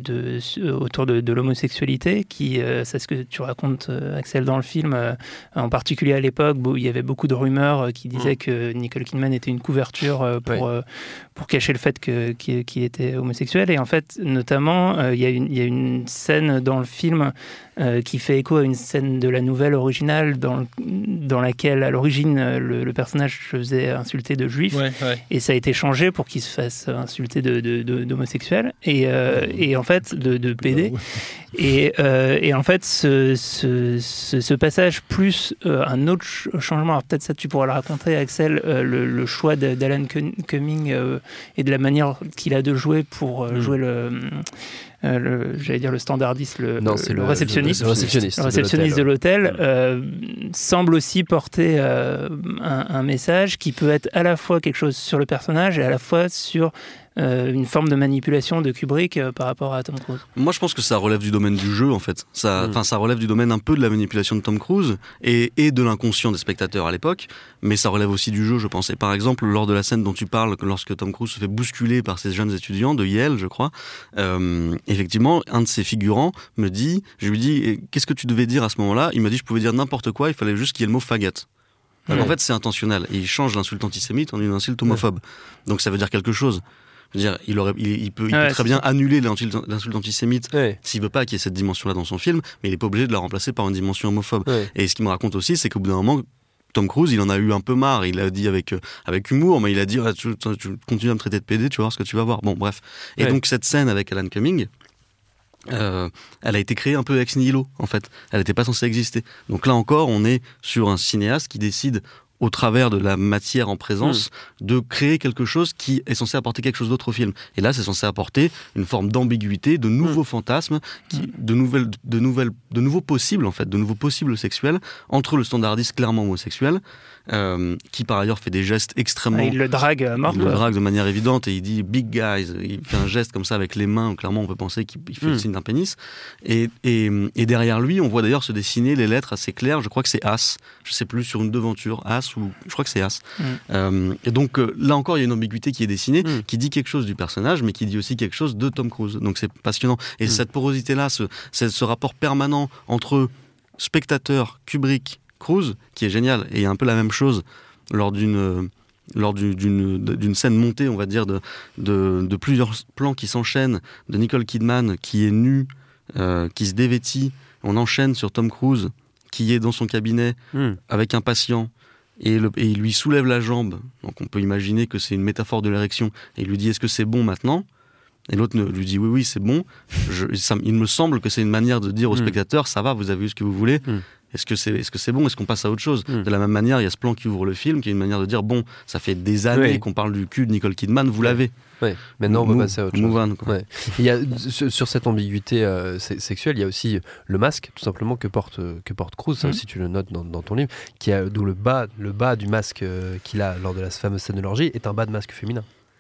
de, autour de, de l'homosexualité, qui, euh, c'est ce que tu racontes, Axel, dans le film, euh, en particulier à l'époque, il y avait beaucoup de rumeurs qui disaient que Nicole Kidman était une couverture pour, oui. pour cacher le fait que, qu'il, qu'il était homosexuel. Et en fait, notamment, il y a une, il y a une scène dans le film euh, qui fait écho à une scène de la nouvelle originale dans, dans laquelle, à l'origine, le, le personnage se faisait insulter de juif. Ouais, ouais. Et ça a été changé pour qu'il se fasse insulter de, de, de, d'homosexuel. Et, euh, et en fait, de, de pédé. Ouais. Et, euh, et en fait, ce, ce, ce, ce passage, plus euh, un autre changement, alors peut-être ça tu pourras le raconter, Axel, euh, le, le choix de, d'Alan Cumming euh, et de la manière qu'il a de jouer pour euh, mmh. jouer le, euh, le, j'allais dire le standardiste, le, non, le, c'est le, le réceptionniste, le réceptionniste, le réceptionniste de l'hôtel, de l'hôtel euh, semble aussi porter euh, un, un message qui peut être à la fois quelque chose sur le personnage et à la fois sur Euh, une forme de manipulation de Kubrick euh, par rapport à Tom Cruise. Moi, je pense que ça relève du domaine du jeu, en fait. Ça, mm. ça relève du domaine un peu de la manipulation de Tom Cruise et, et de l'inconscient des spectateurs à l'époque, mais ça relève aussi du jeu, je pense. Et par exemple, lors de la scène dont tu parles, lorsque Tom Cruise se fait bousculer par ces jeunes étudiants de Yale, je crois, euh, effectivement, un de ses figurants me dit, je lui dis, qu'est-ce que tu devais dire à ce moment-là ? Il m'a dit, je pouvais dire n'importe quoi, il fallait juste qu'il y ait le mot faggot. Donc, ouais. En fait, c'est intentionnel. Et il change l'insulte antisémite en une insulte homophobe. Ouais. Donc ça veut dire quelque chose. Je veux dire, il, aurait, il, il peut, il ouais, peut très bien ça. annuler l'insulte, l'insulte antisémite ouais. s'il veut pas qu'il y ait cette dimension-là dans son film, mais il n'est pas obligé de la remplacer par une dimension homophobe. Ouais. Et ce qu'il me raconte aussi, c'est qu'au bout d'un moment, Tom Cruise, il en a eu un peu marre. Il l'a dit avec, avec humour, mais il a dit ah, tu, tu, tu continues à me traiter de pédé, tu vas voir ce que tu vas voir. Bon, bref. Et ouais. donc, cette scène avec Alan Cumming, Euh, elle a été créée un peu ex nihilo, en fait. Elle n'était pas censée exister. Donc là encore, on est sur un cinéaste qui décide, au travers de la matière en présence, mmh. de créer quelque chose qui est censé apporter quelque chose d'autre au film. Et là, c'est censé apporter une forme d'ambiguïté, de nouveaux mmh. fantasmes, qui, mmh. de, nouvelles, de, nouvelles, de nouveaux possibles, en fait, de nouveaux possibles sexuels, entre le standardiste clairement homosexuel, euh, qui par ailleurs fait des gestes extrêmement... Ah, il le drague à mort. Il le drague de manière évidente, et il dit « big guys », il fait un geste comme ça avec les mains, où clairement on peut penser qu'il fait mmh. le signe d'un pénis. Et, et, et derrière lui, on voit d'ailleurs se dessiner les lettres assez claires, je crois que c'est As, je sais plus, sur une devanture, As As, ou je crois que c'est As. Mm. Euh, et donc euh, là encore, il y a une ambiguïté qui est dessinée, Mm. qui dit quelque chose du personnage, mais qui dit aussi quelque chose de Tom Cruise. Donc c'est passionnant. Et Mm. cette porosité-là, ce, ce, ce rapport permanent entre spectateur, Kubrick, Cruise, qui est génial. Et il y a un peu la même chose lors d'une... Euh, lors du, d'une, d'une scène montée, on va dire, de, de, de plusieurs plans qui s'enchaînent, de Nicole Kidman qui est nue, euh, qui se dévêtit, on enchaîne sur Tom Cruise qui est dans son cabinet Mm. avec un patient et, le, et il lui soulève la jambe, donc on peut imaginer que c'est une métaphore de l'érection, et il lui dit est-ce que c'est bon maintenant ? Et l'autre lui dit oui oui c'est bon. Je, ça, il me semble que c'est une manière de dire au Mm. spectateur ça va, vous avez eu ce que vous voulez. Mm. Est-ce que c'est, est-ce que c'est bon ? Est-ce qu'on passe à autre chose ? Mm. De la même manière, il y a ce plan qui ouvre le film, qui est une manière de dire bon, ça fait des années Oui. qu'on parle du cul de Nicole Kidman, vous l'avez. Ouais. Maintenant, on peut Move- passer à autre chose. move on, quoi. Ouais. Il y a, sur, sur cette ambiguïté euh, se- sexuelle, il y a aussi le masque, tout simplement, que porte, euh, que porte Cruise, ça Mhm. aussi tu le notes dans, dans ton livre, qui a, d'où le bas, le bas du masque euh, qu'il a lors de la fameuse scène de l'orgie est un bas de masque féminin.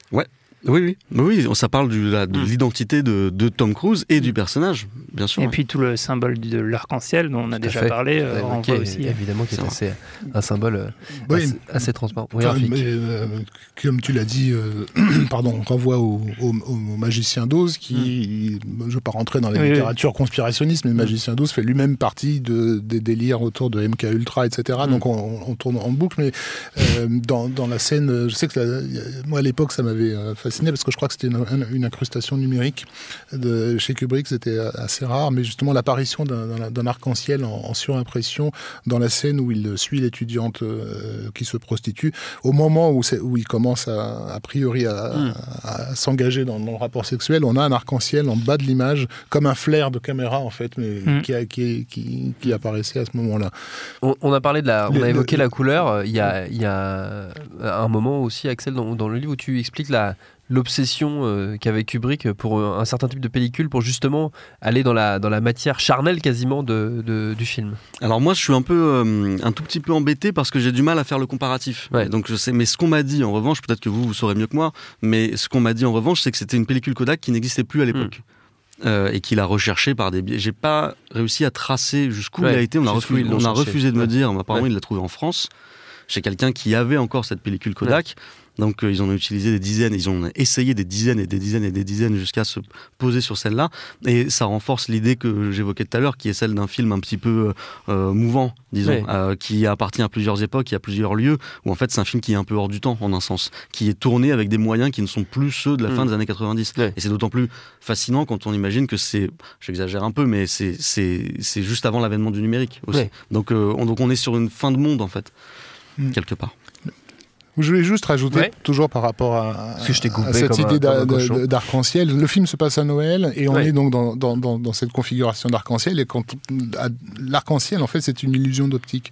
Oui, oui, oui, ça parle du, la, de Mm. l'identité de, de Tom Cruise et du personnage, bien sûr. Et ouais. puis tout le symbole de l'arc-en-ciel dont on a Tout à déjà fait. parlé, euh, Ouais, renvoie qui est- aussi. évidemment, qui est C'est assez, un symbole euh, Oui. assez, assez transparent. Oui, Enfin, Rafik. mais, euh, comme tu l'as dit, euh, pardon, on renvoie au, au, au magicien d'Oz qui, je ne vais pas rentrer dans la Oui, littérature conspirationniste, mais le magicien d'Oz fait lui-même partie de, des délires autour de M K Ultra, et cetera. Mm. Donc on, on tourne en boucle, mais euh, dans, dans la scène, je sais que la- y a- moi à l'époque ça m'avait euh, fasciné parce que je crois que c'était une, une incrustation numérique de, chez Kubrick, c'était assez rare, mais justement l'apparition d'un, d'un- d'un arc-en-ciel en, en surimpression dans la scène où il suit l'étudiante euh, qui se prostitue, au moment où, c'est, où il commence à, a priori à, Mm. à, à s'engager dans, dans le rapport sexuel, on a un arc-en-ciel en bas de l'image, comme un flair de caméra en fait, mais Mm. qui, a- qui, qui, qui apparaissait à ce moment-là. On, on a parlé de la, on Le- a évoqué le- la couleur. euh, Il y a, il y a un moment aussi, Axel, dans, dans le livre où tu expliques la, l'obsession euh, qu'avait Kubrick pour euh, un certain type de pellicule pour justement aller dans la, dans la matière charnelle quasiment de, de- du film. Alors moi, je suis un peu, euh, un tout petit peu embêté parce que j'ai du mal à faire le comparatif. Ouais. Donc je sais, mais ce qu'on m'a dit en revanche, peut-être que vous vous saurez mieux que moi, mais ce qu'on m'a dit en revanche, c'est que c'était une pellicule Kodak qui n'existait plus à l'époque. Euh, et qu'il a recherché par des biais. J'ai pas réussi à tracer jusqu'où Ouais, il a été. On a jusqu'où refusé, ils l'ont on a cherché. refusé de me Ouais. dire. Mais apparemment, Ouais. il l'a trouvé en France chez quelqu'un qui avait encore cette pellicule Kodak. Donc euh, ils en ont utilisé des dizaines, ils ont essayé des dizaines et des dizaines et des dizaines jusqu'à se poser sur celle-là. Et ça renforce l'idée que j'évoquais tout à l'heure, qui est celle d'un film un petit peu euh, mouvant, disons, Ouais. euh, qui appartient à plusieurs époques, et à plusieurs lieux, où en fait c'est un film qui est un peu hors du temps, en un sens, qui est tourné avec des moyens qui ne sont plus ceux de la Mm. fin des années quatre-vingt-dix. Ouais. Et c'est d'autant plus fascinant quand on imagine que c'est, j'exagère un peu, mais c'est, c'est, c'est juste avant l'avènement du numérique aussi. Ouais. Donc, euh, on, donc on est sur une fin de monde, en fait, Mm. quelque part. Je voulais juste rajouter, Ouais. toujours par rapport à, Parce que je t'ai coupé à cette comme un- idée d'a- comme un de- cochon. de- d'arc-en-ciel. Le film se passe à Noël et on Ouais. est donc dans, dans, dans, dans cette configuration d'arc-en-ciel. Et quand à- l'arc-en-ciel, en fait, c'est une illusion d'optique.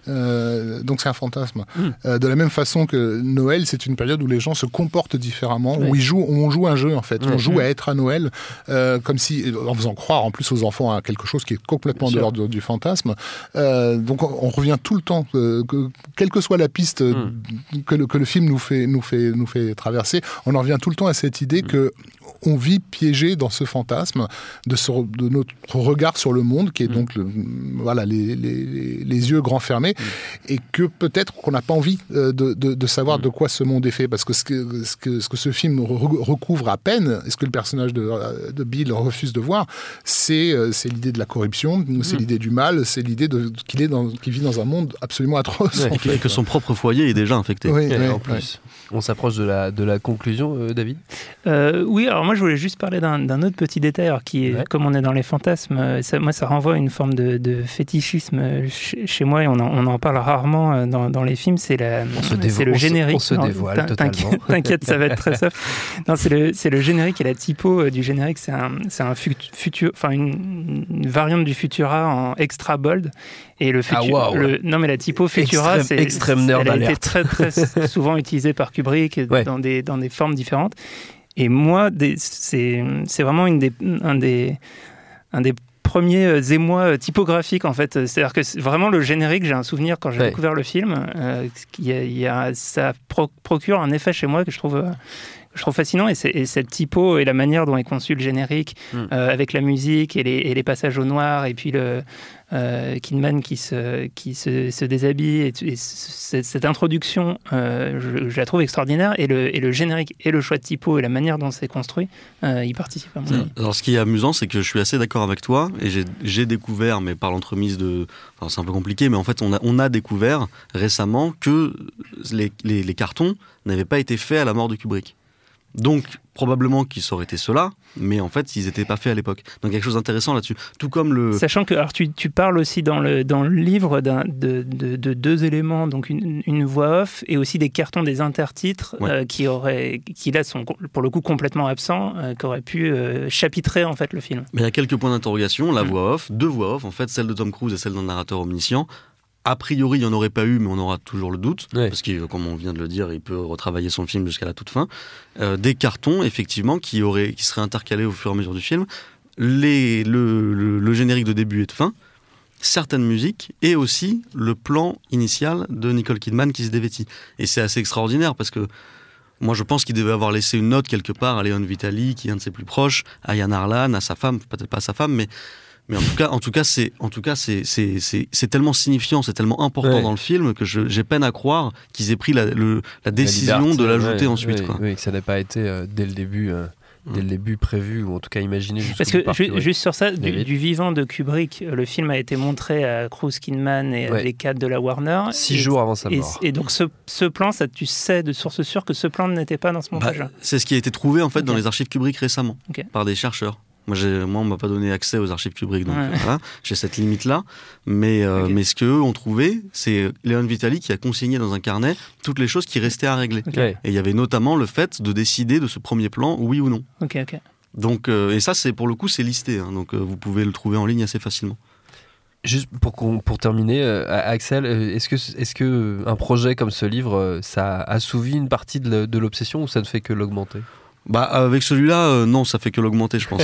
Euh, donc c'est un fantasme. Mm. Euh, de la même façon que Noël, c'est une période où les gens se comportent différemment, Ouais. où ils jouent, où on joue un jeu en fait. Ouais. On joue à être à Noël, euh, comme si, en faisant croire en plus aux enfants à quelque chose qui est complètement Bien de sûr. l'ordre du fantasme. Euh, donc on, on revient tout le temps, euh, que, quelle que soit la piste euh, Mm. que, le, que le film nous fait, nous, fait, nous fait traverser, on en revient tout le temps à cette idée que on vit piégé dans ce fantasme de, ce, de notre regard sur le monde, qui est Mm. donc le, voilà, les, les, les yeux grands fermés, et que peut-être qu'on n'a pas envie euh, de, de, de savoir Mm. de quoi ce monde est fait, parce que ce que ce, que, ce, que ce film re- recouvre à peine, et ce que le personnage de, de Bill refuse de voir, c'est, euh, c'est l'idée de la corruption, c'est Mm. l'idée du mal, c'est l'idée de, qu'il, est dans, qu'il vit dans un monde absolument atroce. Ouais, en Et que, fait. que son propre foyer est déjà infecté. Oui, Et oui, en oui. plus, on s'approche de la, de la conclusion, euh, David. Euh, oui, alors moi je voulais juste parler d'un, d'un autre petit détail, alors qui est, Ouais. comme on est dans les fantasmes, euh, ça, moi ça renvoie à une forme de, de fétichisme euh, chez, chez moi, et on en, on en parle rarement euh, dans, dans les films, c'est, la, On se dévo- c'est le on se- générique. on se Non, dévoile t'in- totalement. T'inquiète, t'inquiète, ça va être très soft. Non, c'est le, c'est le générique et la typo euh, du générique, c'est, un, c'est un fut- futur, enfin une, une variante du Futura en extra bold. Et le Ah, futu- waouh. le- non mais la typo Futura, Extrême- c'est extrême nerd elle a été alerte. très très souvent utilisée par Kubrick Ouais. dans des dans des formes différentes. Et moi, des, c'est c'est vraiment une des un des un des premiers euh, émois typographiques en fait. C'est-à-dire que c'est vraiment le générique, j'ai un souvenir quand j'ai Ouais. découvert le film, euh, qu'il y a, il y a- ça pro- procure un effet chez moi que je trouve euh, je trouve fascinant, et, c'est, et cette typo et la manière dont est conçu le générique, Mm. euh, avec la musique et les, et les passages au noir, et puis le, euh, Kidman qui se, qui se, se déshabille, et, et cette, cette introduction, euh, je, je la trouve extraordinaire, et le, et le générique, et le choix de typo, et la manière dont c'est construit, euh, y participent à mon avis. Alors ce qui est amusant, c'est que je suis assez d'accord avec toi, et j'ai, j'ai découvert, mais par l'entremise de... Enfin, c'est un peu compliqué, mais en fait, on a, on a découvert récemment que les, les, les cartons n'avaient pas été faits à la mort de Kubrick. Donc, probablement qu'ils auraient été ceux-là, mais en fait, ils n'étaient pas faits à l'époque. Donc, quelque chose d'intéressant là-dessus. Tout comme le... Sachant que alors, tu, tu parles aussi dans le, dans le livre d'un, de, de, de deux éléments, donc une, une voix off et aussi des cartons des intertitres ouais. euh, qui, auraient, qui là sont pour le coup complètement absents, euh, qui auraient pu euh, chapitrer en fait le film. Mais il y a quelques points d'interrogation. La mmh. voix off, deux voix off, en fait, celle de Tom Cruise et celle d'un narrateur omniscient. A priori, il n'y en aurait pas eu, mais on aura toujours le doute, ouais. parce que, comme on vient de le dire, il peut retravailler son film jusqu'à la toute fin. Euh, des cartons, effectivement, qui, auraient, qui seraient intercalés au fur et à mesure du film. Les, le, le, le générique de début et de fin, certaines musiques, et aussi le plan initial de Nicole Kidman qui se dévêtit. Et c'est assez extraordinaire, parce que moi, je pense qu'il devait avoir laissé une note quelque part à Léon Vitali, qui est un de ses plus proches, à Yann Arlan, à sa femme, peut-être pas à sa femme, mais... Mais en tout cas, en tout cas, c'est, en tout cas, c'est, c'est, c'est, c'est tellement signifiant, c'est tellement important ouais. dans le film que je, j'ai peine à croire qu'ils aient pris la, le, la décision la liberté, de l'ajouter ouais, ensuite. Oui, quoi. oui, que ça n'ait pas été euh, dès le début. Euh... dès le début prévu, ou en tout cas imaginé. Parce que ju- ouais. juste sur ça, du, du vivant de Kubrick, le film a été montré à Cruise, Kidman et ouais. les cadres de la Warner. Six et, jours avant sa mort. Et, et donc ce, ce plan, ça, tu sais de source sûre que ce plan n'était pas dans ce montage-là. Bah, c'est ce qui a été trouvé en fait okay. dans les archives Kubrick récemment, okay. par des chercheurs. Moi, j'ai, moi, on m'a pas donné accès aux archives Kubrick, donc ouais. voilà, j'ai cette limite-là. Mais, euh, okay. mais ce qu'eux ont trouvé, c'est Léon Vitali qui a consigné dans un carnet toutes les choses qui restaient à régler. Okay. Et il y avait notamment le fait de décider de ce premier plan, oui ou non. Ok, ok. Donc, euh, et ça, c'est pour le coup, c'est listé. Hein, donc, euh, vous pouvez le trouver en ligne assez facilement. Juste pour, pour terminer, euh, Axel, est-ce que, est-ce que un projet comme ce livre, ça assouvit une partie de, de l'obsession ou ça ne fait que l'augmenter ? Bah avec celui-là, euh, non, ça fait que l'augmenter, je pense.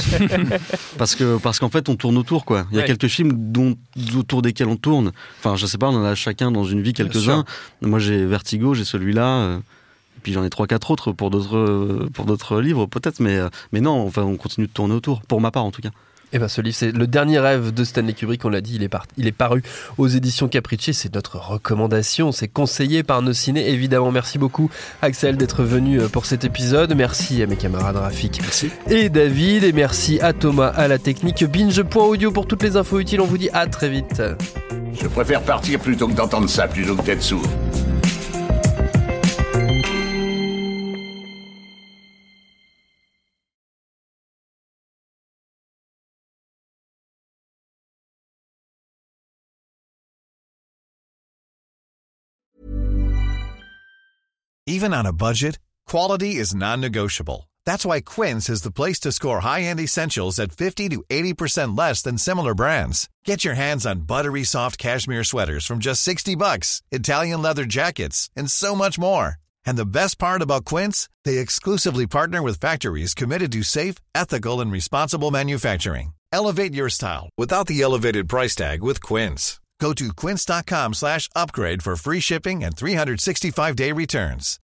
parce que parce qu'en fait, on tourne autour, quoi. Il y a ouais. quelques films dont, autour desquels on tourne. Enfin, je sais pas, on en a chacun dans une vie quelques-uns. Moi, j'ai Vertigo, j'ai celui-là. Euh, et puis j'en ai trois, quatre autres pour d'autres euh, pour d'autres livres, peut-être. Mais euh, mais non, enfin, on continue de tourner autour. Pour ma part, en tout cas. Eh ben, ce livre, c'est Le Dernier Rêve de Stanley Kubrick, on l'a dit, il est, par... il est paru aux éditions Capricci, c'est notre recommandation, c'est conseillé par nos ciné, évidemment. Merci beaucoup Axel d'être venu pour cet épisode, merci à mes camarades Rafik merci. et David, et merci à Thomas à la technique. Binge point audio pour toutes les infos utiles, on vous dit à très vite. Je préfère partir plutôt que d'entendre ça, plutôt que d'être sourd. Even on a budget, quality is non-negotiable. That's why Quince is the place to score high-end essentials at fifty to eighty percent less than similar brands. Get your hands on buttery soft cashmere sweaters from just sixty bucks, Italian leather jackets, and so much more. And the best part about Quince, they exclusively partner with factories committed to safe, ethical, and responsible manufacturing. Elevate your style without the elevated price tag with Quince. Go to quince.com slash upgrade for free shipping and three sixty-five day returns.